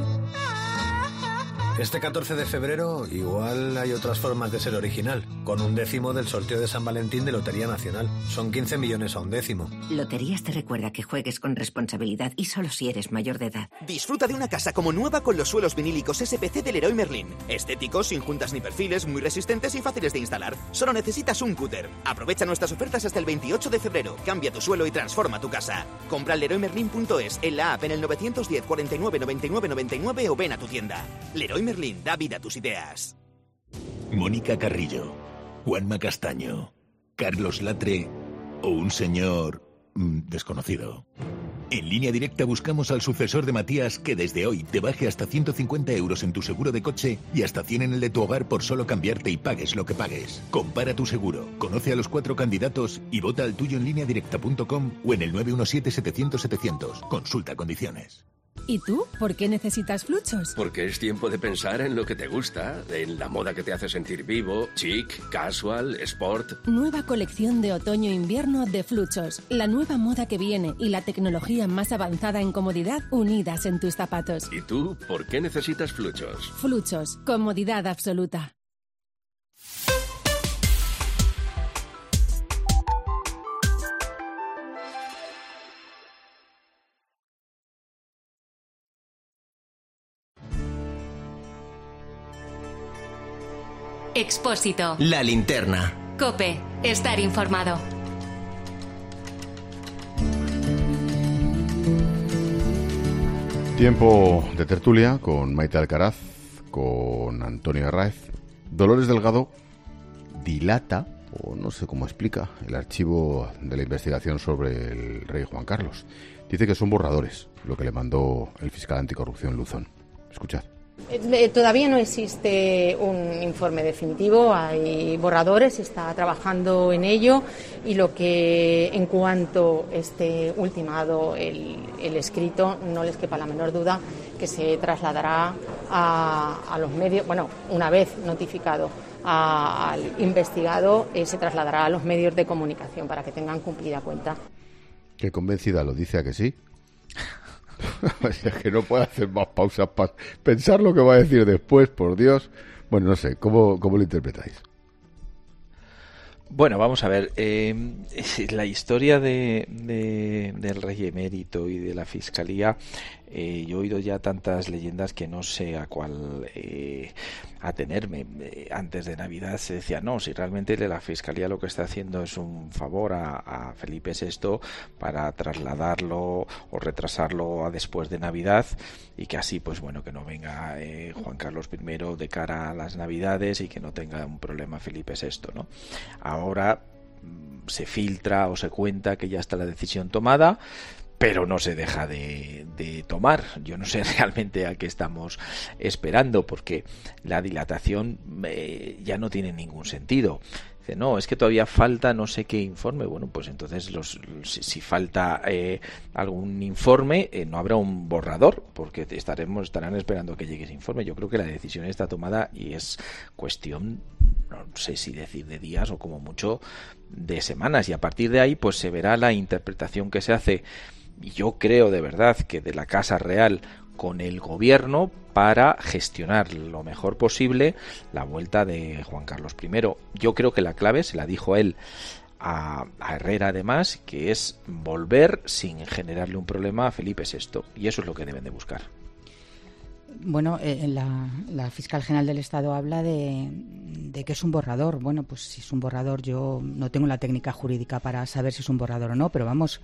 Este catorce de febrero igual hay otras formas de ser original, con un décimo del sorteo de San Valentín de Lotería Nacional. Son quince millones a un décimo. Loterías te recuerda que juegues con responsabilidad y solo si eres mayor de edad. Disfruta de una casa como nueva con los suelos vinílicos S P C del Leroy Merlin. Estéticos, sin juntas ni perfiles, muy resistentes y fáciles de instalar. Solo necesitas un cúter. Aprovecha nuestras ofertas hasta el veintiocho de febrero. Cambia tu suelo y transforma tu casa. Compra en leroy merlin punto es, en la app, en el novecientos diez, cuarenta y nueve, noventa y nueve, noventa y nueve o ven a tu tienda. Leroy Merlin, da vida a tus ideas. Mónica Carrillo, Juanma Castaño, Carlos Latre o un señor mmm, desconocido. En Línea Directa buscamos al sucesor de Matías que desde hoy te baje hasta ciento cincuenta euros en tu seguro de coche y hasta cien en el de tu hogar por solo cambiarte y pagues lo que pagues. Compara tu seguro, conoce a los cuatro candidatos y vota al tuyo en línea directa punto com o en el nueve uno siete, setecientos, setecientos. Consulta condiciones. ¿Y tú? ¿Por qué necesitas Fluchos? Porque es tiempo de pensar en lo que te gusta, en la moda que te hace sentir vivo, chic, casual, sport. Nueva colección de otoño-invierno de Fluchos. La nueva moda que viene y la tecnología más avanzada en comodidad unidas en tus zapatos. ¿Y tú? ¿Por qué necesitas Fluchos? Fluchos. Comodidad absoluta. Expósito. La linterna. COPE. Estar informado. Tiempo de tertulia con Maite Alcaraz, con Antonio Arraez. Dolores Delgado dilata, o no sé cómo explica, el archivo de la investigación sobre el rey Juan Carlos. Dice que son borradores, lo que le mandó el fiscal anticorrupción Luzón. Escuchad. Eh, todavía no existe un informe definitivo, hay borradores, se está trabajando en ello y lo que en cuanto esté ultimado el, el escrito, no les quepa la menor duda que se trasladará a, a los medios, bueno, una vez notificado a, al investigado, eh, se trasladará a los medios de comunicación para que tengan cumplida cuenta. Qué convencida lo dice, ¿a que sí? Es que no puede hacer más pausas para pensar lo que va a decir después, por Dios. Bueno, no sé, ¿cómo, cómo lo interpretáis? Bueno, vamos a ver, eh, la historia de, de, del rey emérito y de la fiscalía, eh, yo he oído ya tantas leyendas que no sé a cuál eh, atenerme. Eh, antes de Navidad se decía, no, si realmente la fiscalía lo que está haciendo es un favor a, a Felipe sexto para trasladarlo o retrasarlo a después de Navidad y que así, pues bueno, que no venga eh, Juan Carlos primero de cara a las Navidades y que no tenga un problema Felipe sexto, ¿no? Ahora se filtra o se cuenta que ya está la decisión tomada, pero no se deja de, de tomar. Yo no sé realmente a qué estamos esperando, porque la dilatación eh, ya no tiene ningún sentido. Dice, no, es que todavía falta no sé qué informe. Bueno, pues entonces los, si, si falta eh, algún informe, eh, no habrá un borrador, porque estaremos estarán esperando a que llegue ese informe. Yo creo que la decisión está tomada y es cuestión, no sé si decir de días o como mucho de semanas, y a partir de ahí pues se verá la interpretación que se hace. Yo creo de verdad que de la Casa Real con el gobierno para gestionar lo mejor posible la vuelta de Juan Carlos primero. Yo creo que la clave, se la dijo él a, a Herrera además, que es volver sin generarle un problema a Felipe sexto, y eso es lo que deben de buscar. Bueno, eh, la, la fiscal general del Estado habla de, de que es un borrador. Bueno, pues si es un borrador, yo no tengo la técnica jurídica para saber si es un borrador o no, pero vamos,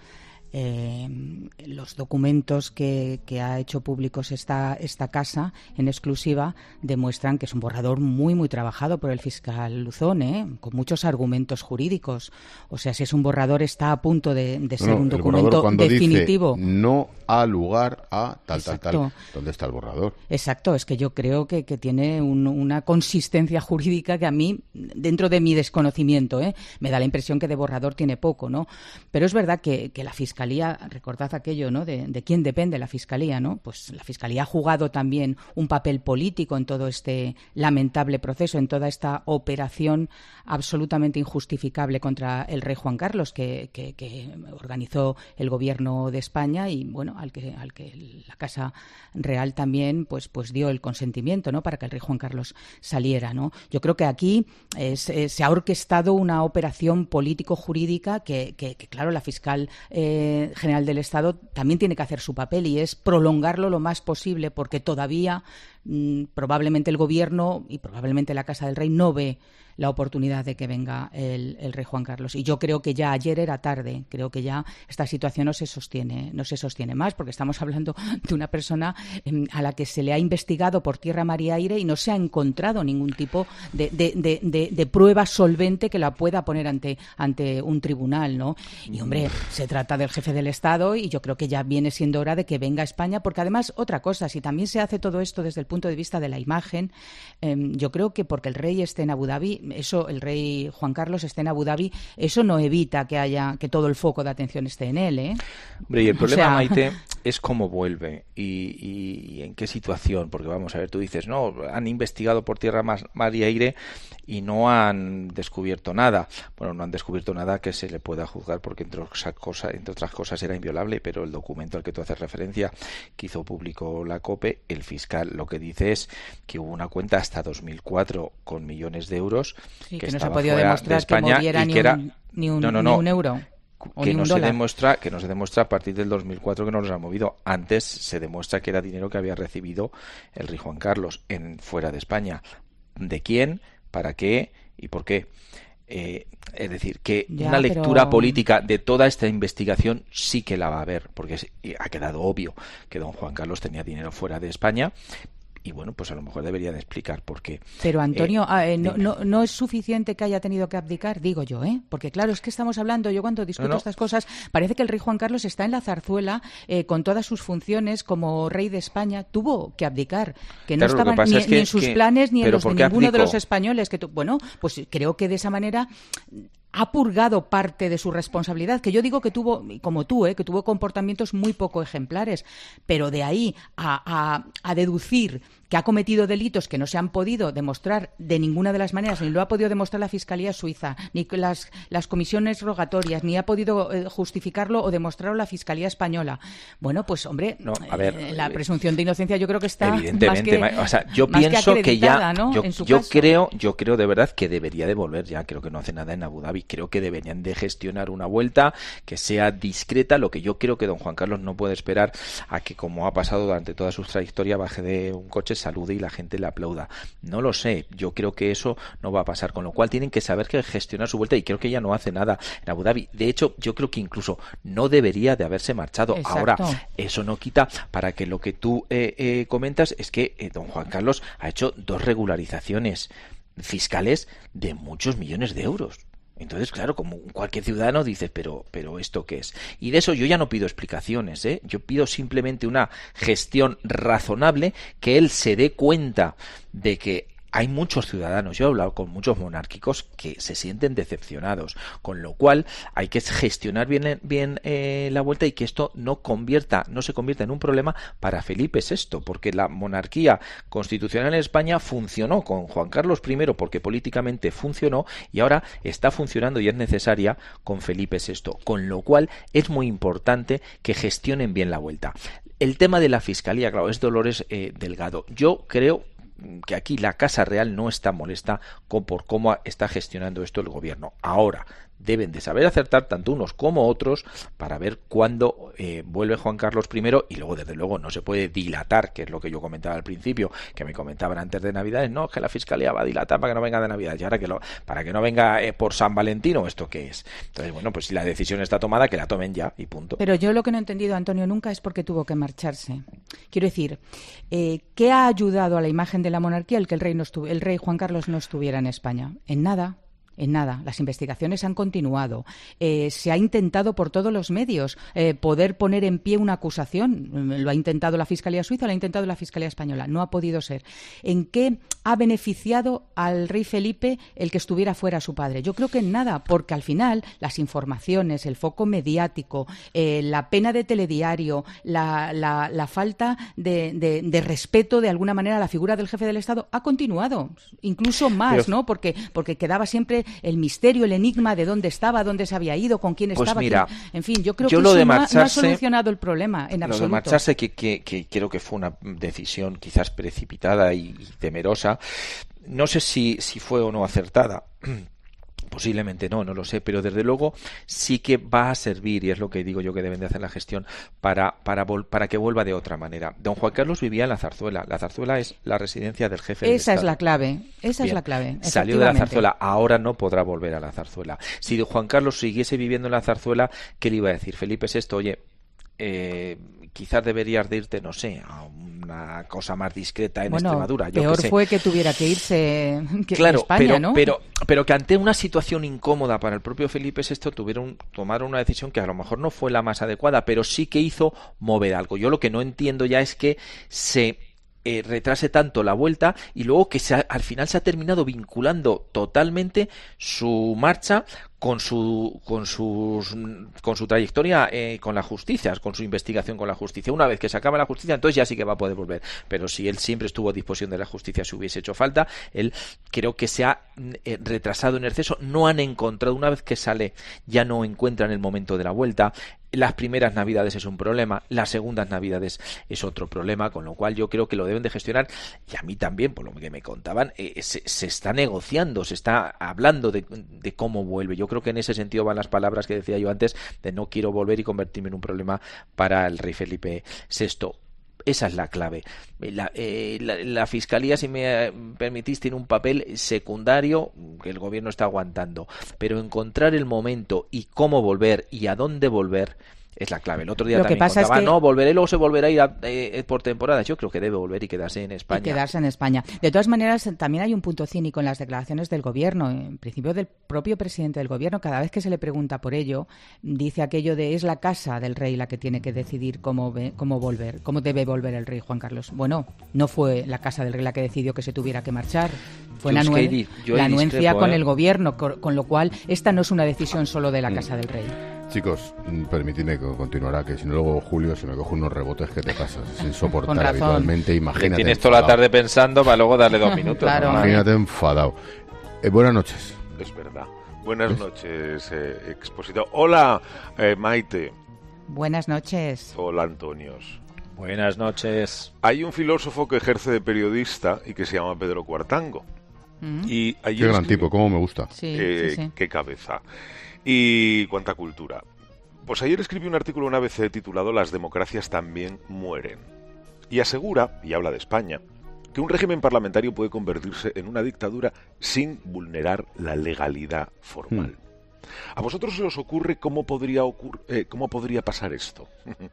eh, los documentos que, que ha hecho públicos esta, esta casa en exclusiva demuestran que es un borrador muy, muy trabajado por el fiscal Luzón, ¿eh? Con muchos argumentos jurídicos. O sea, si es un borrador, está a punto de, de ser no, un documento definitivo. Dice, no ha lugar a tal, Exacto. tal, tal. ¿Dónde está el borrador? Exacto, es que yo creo que, que tiene un, una consistencia jurídica que a mí, dentro de mi desconocimiento, ¿eh? me da la impresión que de borrador tiene poco, ¿no? Pero es verdad que, que la Fiscalía, recordad aquello, ¿no? De, de quién depende la Fiscalía, ¿no? Pues la Fiscalía ha jugado también un papel político en todo este lamentable proceso, en toda esta operación absolutamente injustificable contra el rey Juan Carlos que, que, que organizó el gobierno de España y, bueno, al que, al que la Casa Real también pues, pues dio el consentimiento, ¿no? Para que el rey Juan Carlos saliera, ¿no? Yo creo que aquí es, eh, se ha orquestado una operación político-jurídica que, que, que, claro, la fiscal eh, general del Estado también tiene que hacer su papel y es prolongarlo lo más posible porque todavía mmm, probablemente el gobierno y probablemente la Casa del Rey no ve la oportunidad de que venga el, el rey Juan Carlos. Y yo creo que ya ayer era tarde, creo que ya esta situación no se sostiene, no se sostiene más, porque estamos hablando de una persona eh, a la que se le ha investigado por tierra, mar y aire y no se ha encontrado ningún tipo de, de, de, de, de prueba solvente que la pueda poner ante, ante un tribunal, ¿no? Y, hombre, se trata del jefe del Estado y yo creo que ya viene siendo hora de que venga a España, porque además, otra cosa, si también se hace todo esto desde el punto de vista de la imagen, eh, yo creo que porque el rey esté en Abu Dhabi, eso, el rey Juan Carlos esté en Abu Dhabi, eso no evita que haya que todo el foco de atención esté en él, ¿eh? Hombre, y el problema, o sea... Maite, es cómo vuelve y, y, y en qué situación, porque vamos a ver, tú dices, no, han investigado por tierra, mar y aire y no han descubierto nada. Bueno, no han descubierto nada que se le pueda juzgar porque entre otras cosas, entre otras cosas era inviolable, pero el documento al que tú haces referencia que hizo público la COPE, el fiscal lo que dice es que hubo una cuenta hasta dos mil cuatro con millones de euros sí, que, que no estaba se podía fuera demostrar de España que moviera y ni que era un, ni un, no, no, ni no, un euro. Que no, se demuestra, que no se demuestra a partir del dos mil cuatro que no los ha movido. Antes se demuestra que era dinero que había recibido el rey Juan Carlos en fuera de España. ¿De quién? ¿Para qué y por qué? Eh, es decir, que ya, una lectura pero... política de toda esta investigación sí que la va a haber, porque ha quedado obvio que don Juan Carlos tenía dinero fuera de España. Y bueno, pues a lo mejor debería de explicar por qué. Pero Antonio, eh, eh, no, no, no es suficiente que haya tenido que abdicar, digo yo, ¿eh? Porque claro, es que estamos hablando, yo cuando discuto no, no. estas cosas, parece que el rey Juan Carlos está en la zarzuela eh, con todas sus funciones como rey de España, tuvo que abdicar, que no claro, estaban que ni, es que, ni en sus que, planes ni en los de ninguno abdicó? de los españoles. Que tu, bueno, pues creo que de esa manera ha purgado parte de su responsabilidad, que yo digo que tuvo, como tú, ¿eh? que tuvo comportamientos muy poco ejemplares, pero de ahí a, a, a deducir que ha cometido delitos que no se han podido demostrar de ninguna de las maneras, ni lo ha podido demostrar la Fiscalía Suiza, ni las, las comisiones rogatorias, ni ha podido eh, justificarlo o demostrarlo la Fiscalía Española. Bueno, pues hombre, no, a ver, eh, la presunción de inocencia yo creo que está evidentemente, más que, o sea, yo más pienso que, que ya, ¿no? yo, en su yo caso. creo, yo creo de verdad que debería de volver ya, creo que no hace nada en Abu Dhabi, creo que deberían de gestionar una vuelta que sea discreta, lo que yo creo que don Juan Carlos no puede esperar a que, como ha pasado durante toda su trayectoria, baje de un coche, salude y la gente le aplauda. No lo sé, yo creo que eso no va a pasar, con lo cual tienen que saber que gestionar su vuelta, y creo que ella no hace nada en Abu Dhabi. De hecho, yo creo que incluso no debería de haberse marchado. Exacto. Ahora, eso no quita para que lo que tú eh, eh, comentas es que eh, don Juan Carlos ha hecho dos regularizaciones fiscales de muchos millones de euros. Entonces, claro, como cualquier ciudadano dice, pero, pero ¿esto qué es? Y de eso yo ya no pido explicaciones, ¿eh? Yo pido simplemente una gestión razonable, que él se dé cuenta de que hay muchos ciudadanos, yo he hablado con muchos monárquicos que se sienten decepcionados, con lo cual hay que gestionar bien, bien eh, la vuelta, y que esto no convierta, no se convierta en un problema para Felipe sexto, porque la monarquía constitucional en España funcionó con Juan Carlos primero porque políticamente funcionó, y ahora está funcionando y es necesaria con Felipe sexto, con lo cual es muy importante que gestionen bien la vuelta. El tema de la fiscalía, claro, es Dolores eh, Delgado. Yo creo que aquí la Casa Real no está molesta con, por cómo está gestionando esto el gobierno. Ahora, deben de saber acertar tanto unos como otros para ver cuándo eh, vuelve Juan Carlos primero, y luego, desde luego, no se puede dilatar, que es lo que yo comentaba al principio, que me comentaban antes de Navidades, no, que la Fiscalía va a dilatar para que no venga de Navidad, y ahora que lo, para que no venga eh, por San Valentino, ¿esto qué es? Entonces, bueno, pues si la decisión está tomada, que la tomen ya, y punto. Pero yo lo que no he entendido, Antonio, nunca es por qué tuvo que marcharse. Quiero decir, eh, ¿qué ha ayudado a la imagen de la monarquía el que el rey, no estu- el rey Juan Carlos no estuviera en España? En nada. En nada, las investigaciones han continuado. Eh, se ha intentado por todos los medios eh, poder poner en pie una acusación. Lo ha intentado la Fiscalía Suiza, lo ha intentado la Fiscalía Española. No ha podido ser. ¿En qué ha beneficiado al rey Felipe el que estuviera fuera su padre? Yo creo que en nada, porque al final las informaciones, el foco mediático, eh, la pena de telediario, la, la, la falta de, de, de respeto de alguna manera a la figura del jefe del Estado ha continuado. Incluso más, Pero... ¿no? Porque, porque quedaba siempre el misterio, el enigma de dónde estaba, dónde se había ido, con quién pues estaba. Mira, quién... En fin, yo creo yo que lo eso de no, marcharse, ha, no ha solucionado el problema en absoluto. Lo de marcharse, que, que, que creo que fue una decisión quizás precipitada y, y temerosa, no sé si, si fue o no acertada. Posiblemente no, no lo sé, pero desde luego sí que va a servir, y es lo que digo yo que deben de hacer la gestión, para, para, para que vuelva de otra manera. Don Juan Carlos vivía en la Zarzuela. La Zarzuela es la residencia del jefe del Esa Estado. es la clave, esa Bien. es la clave. Salió de la Zarzuela, ahora no podrá volver a la Zarzuela. Si Juan Carlos siguiese viviendo en la Zarzuela, ¿qué le iba a decir? Felipe sexto, oye, eh, quizás deberías de irte, no sé, a una cosa más discreta en bueno, Extremadura. Yo peor que sé. fue que tuviera que irse que claro, España, pero, ¿no? Pero, pero que ante una situación incómoda para el propio Felipe sexto tuvieron, tomaron una decisión que a lo mejor no fue la más adecuada, pero sí que hizo mover algo. Yo lo que no entiendo ya es que se eh, retrase tanto la vuelta y luego que se ha, al final se ha terminado vinculando totalmente su marcha con su con sus con su trayectoria eh, con la justicia, con su investigación con la justicia. Una vez que se acaba la justicia, entonces ya sí que va a poder volver. Pero si él siempre estuvo a disposición de la justicia, si hubiese hecho falta, él creo que se ha eh, retrasado en exceso. No han encontrado, una vez que sale, ya no encuentran el momento de la vuelta. Las primeras Navidades es un problema, las segundas Navidades es otro problema, con lo cual yo creo que lo deben de gestionar. Y a mí también, por lo que me contaban, eh, se, se está negociando, se está hablando de, de cómo vuelve. Yo creo que en ese sentido van las palabras que decía yo antes, de no quiero volver y convertirme en un problema para el rey Felipe sexto. Esa es la clave. La, eh, la, la Fiscalía, si me permitís, tiene un papel secundario que el gobierno está aguantando, pero encontrar el momento y cómo volver y a dónde volver es la clave. El otro día Lo también que pasa contaba, es que... no, volveré, luego se volverá a ir a, eh, por temporadas. Yo creo que debe volver y quedarse en España. Y quedarse en España. De todas maneras, también hay un punto cínico en las declaraciones del gobierno. En principio, del propio presidente del gobierno, cada vez que se le pregunta por ello, dice aquello de es la casa del rey la que tiene que decidir cómo, ve, cómo volver, cómo debe volver el rey Juan Carlos. Bueno, no fue la casa del rey la que decidió que se tuviera que marchar. Fue la, anuen la anuencia discrepo, con ¿eh? el gobierno, con, con lo cual esta no es una decisión solo de la mm. casa del rey. Chicos, permitidme que continuará, que si no luego Julio se me coge unos rebotes que te pasas. Es insoportable habitualmente, imagínate. Tienes toda la tarde pensando para luego darle dos minutos. Claro. ¿no? Imagínate enfadado. Eh, buenas noches. Es verdad. Buenas ¿ves? noches, eh, Expósito. Hola, eh, Maite. Buenas noches. Hola, Antonios. Buenas noches. Hay un filósofo que ejerce de periodista y que se llama Pedro Cuartango. Mm. Y qué gran escribe, tipo, cómo me gusta. Sí, eh, sí, sí. Qué cabeza. Y cuánta cultura. Pues ayer escribió un artículo en A B C titulado Las democracias también mueren. Y asegura, y habla de España, que un régimen parlamentario puede convertirse en una dictadura sin vulnerar la legalidad formal. Hmm. ¿A vosotros se os ocurre cómo podría, ocur eh, cómo podría pasar esto?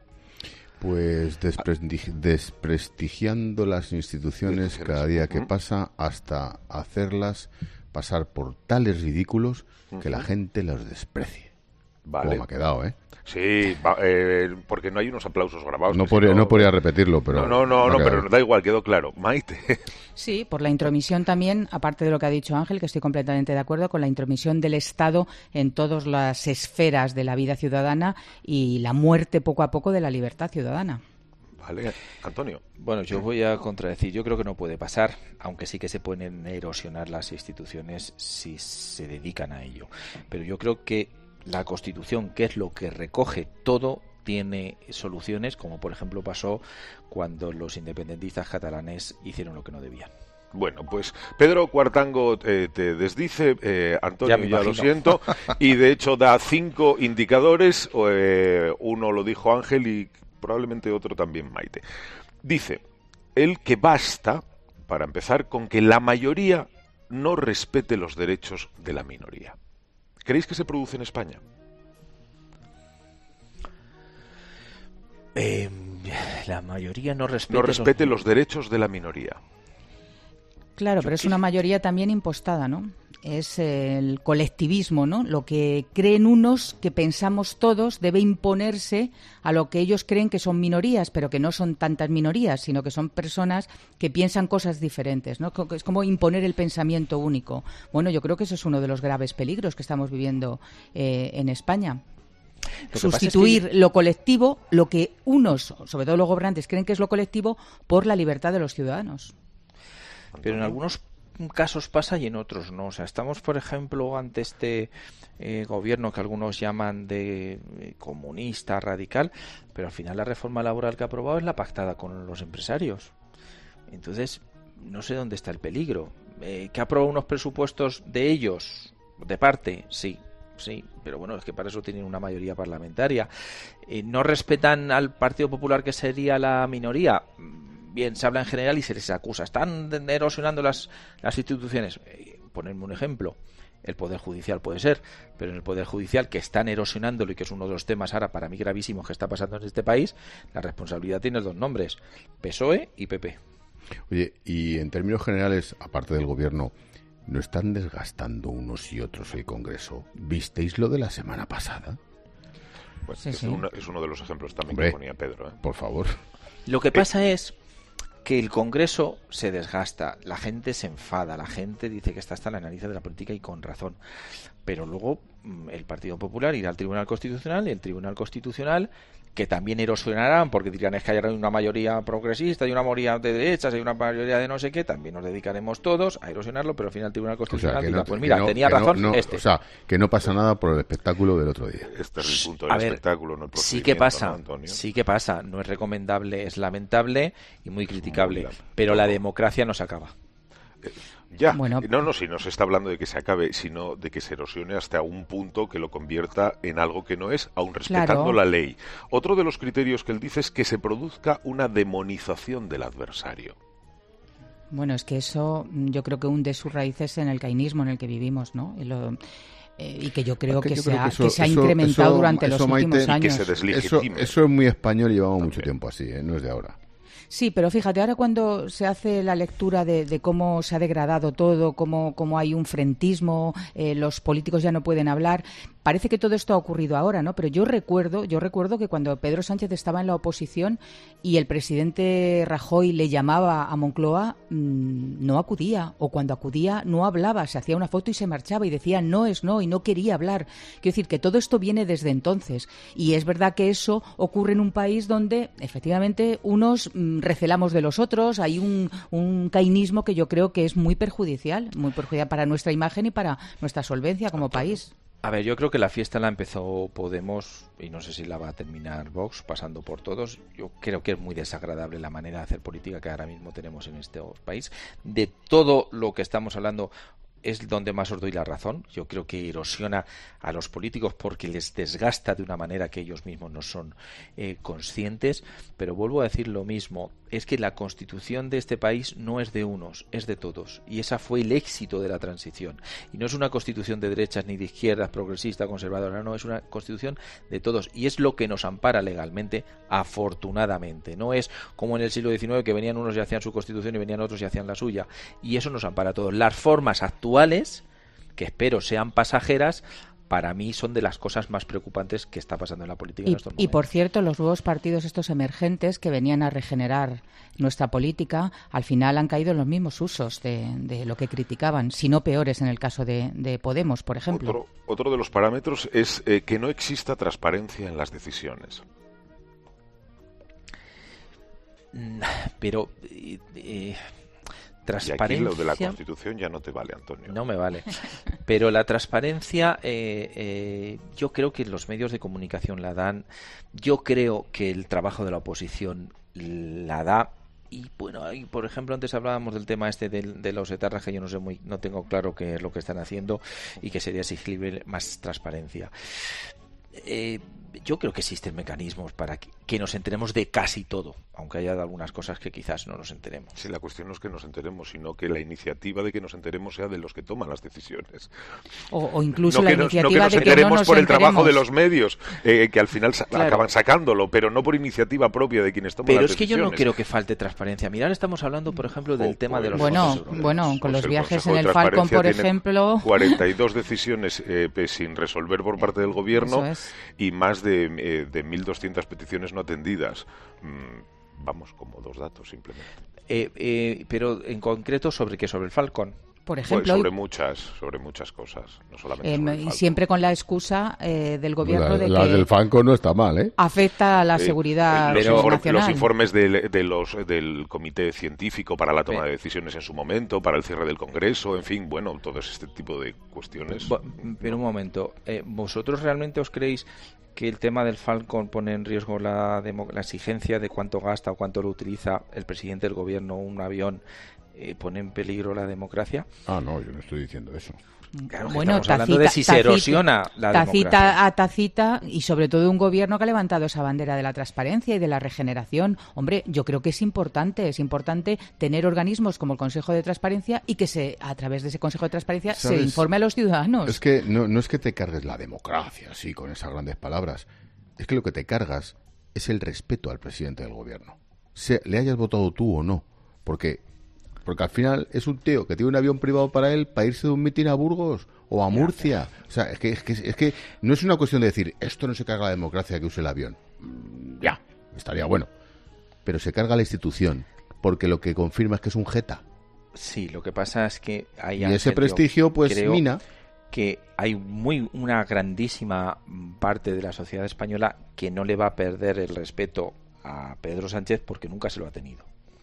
Pues desprestigi desprestigiando las instituciones cada día que pasa hasta hacerlas pasar por tales ridículos que la gente los desprecie. Vale. Como me ha quedado, ¿eh? Sí, va, eh, porque no hay unos aplausos grabados. No podría, si no, no podría repetirlo, pero... No, no, no, no pero da igual, quedó claro. Maite. Sí, por la intromisión también, aparte de lo que ha dicho Ángel, que estoy completamente de acuerdo, con la intromisión del Estado en todas las esferas de la vida ciudadana y la muerte poco a poco de la libertad ciudadana. Vale, Antonio. Bueno, yo voy a contradecir. Yo creo que no puede pasar, aunque sí que se pueden erosionar las instituciones si se dedican a ello. Pero yo creo que la Constitución, que es lo que recoge todo, tiene soluciones, como por ejemplo pasó cuando los independentistas catalanes hicieron lo que no debían. Bueno, pues Pedro Cuartango eh, te desdice, eh, Antonio, ya, ya lo siento, y de hecho da cinco indicadores, eh, uno lo dijo Ángel y probablemente otro también Maite. Dice, él que basta, para empezar, con que la mayoría no respete los derechos de la minoría. ¿Creéis que se produce en España? Eh, la mayoría no respete, no respete los... los derechos de la minoría. Claro, pero es una mayoría también impostada, ¿no? Es el colectivismo, ¿no? Lo que creen unos, que pensamos todos, debe imponerse a lo que ellos creen que son minorías, pero que no son tantas minorías, sino que son personas que piensan cosas diferentes, ¿no? Es como imponer el pensamiento único. Bueno, yo creo que eso es uno de los graves peligros que estamos viviendo eh, en España. Sustituir es que... lo colectivo, lo que unos, sobre todo los gobernantes, creen que es lo colectivo, por la libertad de los ciudadanos. Pero en algunos casos pasa y en otros no. O sea, estamos, por ejemplo, ante este eh, gobierno que algunos llaman de eh, comunista, radical, pero al final la reforma laboral que ha aprobado es la pactada con los empresarios. Entonces, no sé dónde está el peligro. Eh, ¿Que ha aprobado unos presupuestos de ellos? De parte, sí. Sí, pero bueno, es que para eso tienen una mayoría parlamentaria. Eh, ¿No respetan al Partido Popular, que sería la minoría? Bien, se habla en general y se les acusa. Están erosionando las, las instituciones. Eh, ponerme un ejemplo. El Poder Judicial puede ser, pero en el Poder Judicial, que están erosionándolo y que es uno de los temas ahora para mí gravísimos que está pasando en este país, la responsabilidad tiene dos nombres, P S O E y P P. Oye, y en términos generales, aparte del Gobierno, ¿no están desgastando unos y otros el Congreso? ¿Visteis lo de la semana pasada? Pues sí, es, sí. Una, es uno de los ejemplos también Hombre, que ponía Pedro. ¿eh? Por favor. Lo que pasa eh. es que el Congreso se desgasta, la gente se enfada, la gente dice que está hasta la nariz de la política y con razón. Pero luego el Partido Popular irá al Tribunal Constitucional y el Tribunal Constitucional, que también erosionarán, porque dirán es que hay una mayoría progresista, hay una mayoría de derechas, hay una mayoría de no sé qué, también nos dedicaremos todos a erosionarlo, pero al final el Tribunal Constitucional o sea, dirá, no, pues mira, no, tenía razón no, no, este. O sea, que no pasa nada por el espectáculo del otro día. Este es el punto del a ver, espectáculo, no el sí que pasa, ¿no, Antonio? sí que pasa, no es recomendable, es lamentable y muy criticable, muy pero la democracia no se acaba. Eh, Ya, bueno, no, no, si no se está hablando de que se acabe, sino de que se erosione hasta un punto que lo convierta en algo que no es, aun respetando claro. la ley. Otro de los criterios que él dice es que se produzca una demonización del adversario. Bueno, es que eso yo creo que hunde sus raíces en el cainismo en el que vivimos, ¿no? Y, lo, eh, y que yo creo que, que, yo se, creo que, eso, que se ha eso, incrementado eso, durante eso, los Maite, últimos años. Y que se deslegitime. Eso, eso es muy español y llevamos mucho tiempo así, ¿eh? No es de ahora. Sí, pero fíjate, ahora cuando se hace la lectura de, de cómo se ha degradado todo, cómo, cómo hay un frentismo, eh, los políticos ya no pueden hablar, parece que todo esto ha ocurrido ahora, ¿no? Pero yo recuerdo, yo recuerdo que cuando Pedro Sánchez estaba en la oposición y el presidente Rajoy le llamaba a Moncloa, mmm, no acudía, o cuando acudía no hablaba, se hacía una foto y se marchaba y decía no es no y no quería hablar. Quiero decir que todo esto viene desde entonces y es verdad que eso ocurre en un país donde efectivamente unos mmm, recelamos de los otros, hay un, un cainismo que yo creo que es muy perjudicial, muy perjudicial para nuestra imagen y para nuestra solvencia como país. A ver, yo creo que la fiesta la empezó Podemos y no sé si la va a terminar Vox, pasando por todos. Yo creo que es muy desagradable la manera de hacer política que ahora mismo tenemos en este país. De todo lo que estamos hablando es donde más os doy la razón. Yo creo que erosiona a los políticos porque les desgasta de una manera que ellos mismos no son eh, conscientes. Pero vuelvo a decir lo mismo, es que la constitución de este país no es de unos, es de todos. Y ese fue el éxito de la transición. Y no es una constitución de derechas ni de izquierdas, progresista, conservadora, no, es una constitución de todos. Y es lo que nos ampara legalmente, afortunadamente. No es como en el siglo diecinueve que venían unos y hacían su constitución y venían otros y hacían la suya. Y eso nos ampara a todos. Las formas actuales, que espero sean pasajeras, para mí son de las cosas más preocupantes que está pasando en la política y, en estos momentos. Y por cierto, los nuevos partidos estos emergentes que venían a regenerar nuestra política, al final han caído en los mismos usos de, de lo que criticaban, si no peores en el caso de, de Podemos, por ejemplo. Otro, otro de los parámetros es eh, que no exista transparencia en las decisiones. Pero... Eh, transparencia. Y aquí lo de la Constitución ya no te vale, Antonio. No me vale. Pero la transparencia, eh, eh, yo creo que los medios de comunicación la dan. Yo creo que el trabajo de la oposición la da. Y bueno, y por ejemplo, antes hablábamos del tema este de, de los etarras, que yo no sé muy, no tengo claro qué es lo que están haciendo y que sería exigible más transparencia. Eh, yo creo que existen mecanismos para que, que nos enteremos de casi todo, aunque haya algunas cosas que quizás no nos enteremos. Sí, la cuestión no es que nos enteremos, sino que la iniciativa de que nos enteremos sea de los que toman las decisiones. O, o incluso no la que nos, iniciativa no que nos de que enteremos no nos por el enteremos. trabajo de los medios, eh, que al final sa- Claro. acaban sacándolo, pero no por iniciativa propia de quienes toman Pero las es que decisiones. yo no creo que falte transparencia. Mirad, estamos hablando, por ejemplo, del O- tema o de los Bueno, fondos europeos. bueno, con Pues los el viajes Consejo en de el Falcon, Transparencia por tiene ejemplo. cuarenta y dos decisiones eh, pues, sin resolver por parte del gobierno Eso es. y más de, eh, de mil doscientas peticiones no atendidas. Mm, vamos, como dos datos simplemente. Eh, eh, pero en concreto, ¿sobre qué? ¿Sobre el Falcon? Por Pues ejemplo, sobre y- muchas, sobre muchas cosas, no solamente eh, sobre el y Falcon. siempre con la excusa eh, del gobierno La, de la que del Falcon no está mal, ¿eh? afecta a la Eh, seguridad los, nacional. inform- los informes del, de los, del Comité Científico para la toma Pe- de decisiones en su momento, para el cierre del Congreso, en fin, bueno, todo este tipo de cuestiones. Bo- Pero un momento, eh, ¿vosotros realmente os creéis que el tema del Falcon pone en riesgo la, demo- la exigencia de cuánto gasta o cuánto lo utiliza el presidente del gobierno un avión? Eh, ¿Pone en peligro la democracia? Ah, no, yo no estoy diciendo eso. Claro, que Bueno, estamos hablando de si se erosiona la democracia. tacita a tacita, y sobre todo un gobierno que ha levantado esa bandera de la transparencia y de la regeneración. Hombre, yo creo que es importante, es importante tener organismos como el Consejo de Transparencia y que se a través de ese Consejo de Transparencia se ¿Sabes? informe a los ciudadanos. Es que no, no es que te cargues la democracia, así, con esas grandes palabras. Es que lo que te cargas es el respeto al presidente del gobierno. Se, le hayas votado tú o no. Porque, porque al final es un tío que tiene un avión privado para él para irse de un mitin a Burgos o a Murcia. O sea, es que, es que, es que no es una cuestión de decir, esto no se carga la democracia que use el avión. Mm, Ya, estaría bueno. Pero se carga la institución, porque lo que confirma es que es un jeta. Sí, lo que pasa es que hay Y ese prestigio, pues, mina. Que hay muy una grandísima parte de la sociedad española que no le va a perder el respeto a Pedro Sánchez porque nunca se lo ha tenido.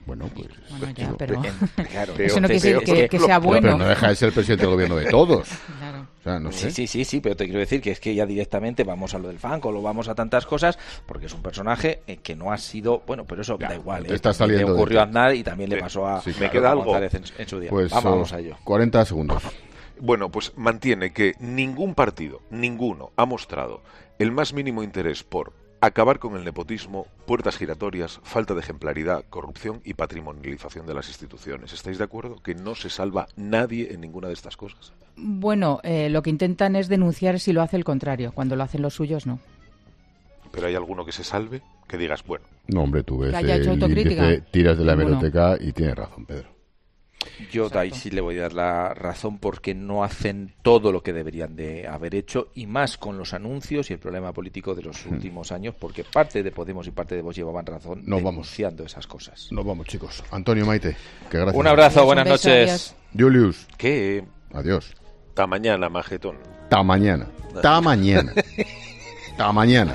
Bueno, pues... Bueno, ya, pero... Claro, eso no quiere decir que, que sea bueno. Pero no deja de ser el presidente del gobierno de todos. Claro. O sea, no sé. Sí, sí, sí, sí, pero te quiero decir que es que ya directamente vamos a lo del Fanco, lo vamos a tantas cosas, porque es un personaje eh, que no ha sido... Bueno, pero eso ya, da igual. Te está saliendo le ocurrió de... a Aznar y también le pasó a... Sí, me queda algo. González en, en su día. Pues vamos, vamos a ello. cuarenta segundos. Bueno, pues mantiene que ningún partido, ninguno, ha mostrado el más mínimo interés por acabar con el nepotismo, puertas giratorias, falta de ejemplaridad, corrupción y patrimonialización de las instituciones. ¿Estáis de acuerdo? Que no se salva nadie en ninguna de estas cosas. Bueno, eh, lo que intentan es denunciar si lo hace el contrario. Cuando lo hacen los suyos, no. ¿Pero hay alguno que se salve? Que digas, bueno... No, hombre, tú ves ¿Que haya hecho el autocrítica? índice, tiras de la Ninguno. hemeroteca y tienes razón, Pedro. Yo ahí sí le voy a dar la razón porque no hacen todo lo que deberían de haber hecho y más con los anuncios y el problema político de los últimos años, porque parte de Podemos y parte de Vox llevaban razón Nos denunciando vamos. esas cosas. Nos vamos, chicos. Antonio, Maite, que gracias. Un abrazo, Adiós, buenas un beso, noches. adiós. Julius, Que... adiós. Ta mañana, majetón. Ta mañana. Ta mañana. Ta mañana.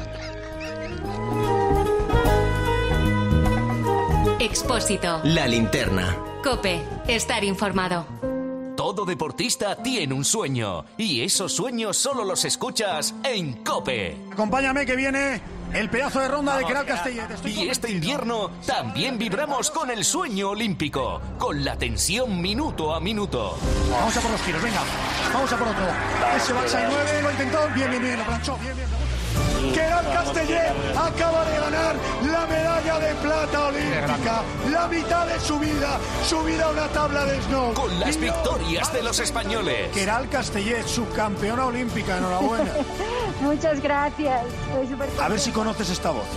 Expósito. La linterna. COPE. Estar informado. Todo deportista tiene un sueño y esos sueños solo los escuchas en COPE. Acompáñame que viene el pedazo de ronda de Queralt Castellet. Y este invierno también vibramos con el sueño olímpico, con la tensión minuto a minuto. Vamos a por los giros, venga. Vamos a por otro. Ese backside nueve lo intentó. Bien, bien, bien, lo planchó. Bien, bien. Queralt Castellet acaba de ganar la medalla de plata olímpica, la mitad de su vida, subir a una tabla de snow. Con las victorias de los españoles. Queralt Castellet, subcampeona olímpica, enhorabuena. Muchas gracias. Estoy súper A ver si conoces esta voz.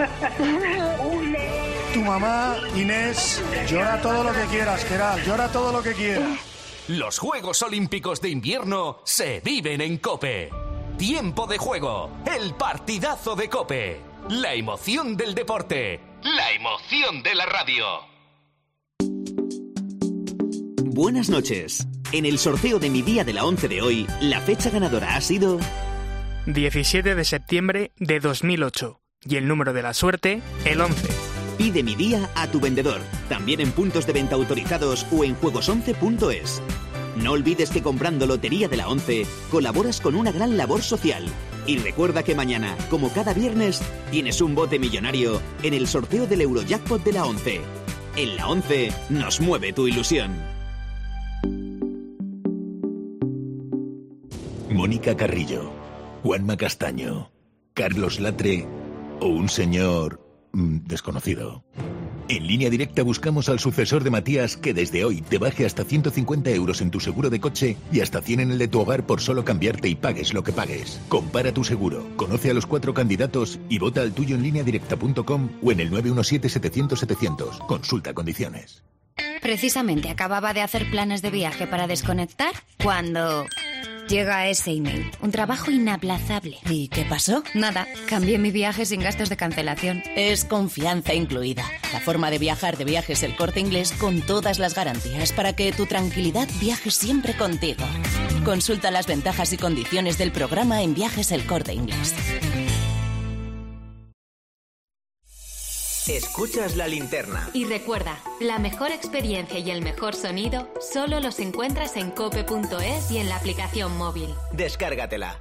Tu mamá, Inés, llora todo lo que quieras, Queralt, llora todo lo que quieras. Los Juegos Olímpicos de Invierno se viven en COPE. Tiempo de juego, el partidazo de COPE. La emoción del deporte, la emoción de la radio. Buenas noches. En el sorteo de Mi Día de la once de hoy, la fecha ganadora ha sido... diecisiete de septiembre de dos mil ocho. Y el número de la suerte, el once. Pide Mi Día a tu vendedor, también en puntos de venta autorizados o en juegos once punto es. No olvides que comprando Lotería de la once colaboras con una gran labor social. Y recuerda que mañana, como cada viernes, tienes un bote millonario en el sorteo del Eurojackpot de la once. En la once nos mueve tu ilusión. Mónica Carrillo, Juanma Castaño, Carlos Latre o un señor mmm, desconocido. En Línea Directa buscamos al sucesor de Matías que desde hoy te baje hasta ciento cincuenta euros en tu seguro de coche y hasta cien en el de tu hogar por solo cambiarte y pagues lo que pagues. Compara tu seguro, conoce a los cuatro candidatos y vota al tuyo en línea directa punto com o en el nueve uno siete setecientos setecientos. Consulta condiciones. Precisamente acababa de hacer planes de viaje para desconectar cuando... llega ese email. Un trabajo inaplazable. ¿Y qué pasó? Nada, cambié mi viaje sin gastos de cancelación. Es confianza incluida. La forma de viajar de Viajes El Corte Inglés con todas las garantías para que tu tranquilidad viaje siempre contigo. Consulta las ventajas y condiciones del programa en Viajes El Corte Inglés. Escuchas La Linterna. Y recuerda, la mejor experiencia y el mejor sonido solo los encuentras en cope punto es y en la aplicación móvil. Descárgatela.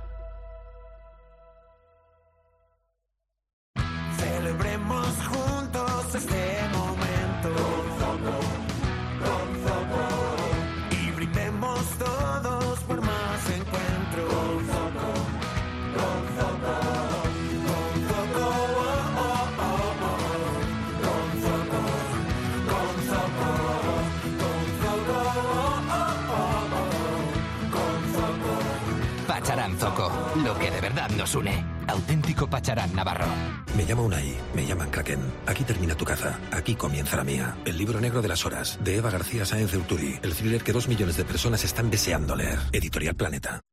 Celebremos juntos este momento. Con Zoco, con Zoco. Y brindemos todos por más encuentros. Con Zoco, con Zoco. Con Zoco, oh, oh, oh, oh. Con Zoco, con Zoco. Con Zoco, oh, oh, oh, oh. Con Zoco. Pacharán Zoco, lo que de verdad nos une. Auténtico Pacharán Navarro. Me llamo Unai, me llaman Kraken. Aquí termina tu caza, aquí comienza la mía. El libro negro de las horas, de Eva García Sáenz de Urturi. El thriller que dos millones de personas están deseando leer. Editorial Planeta.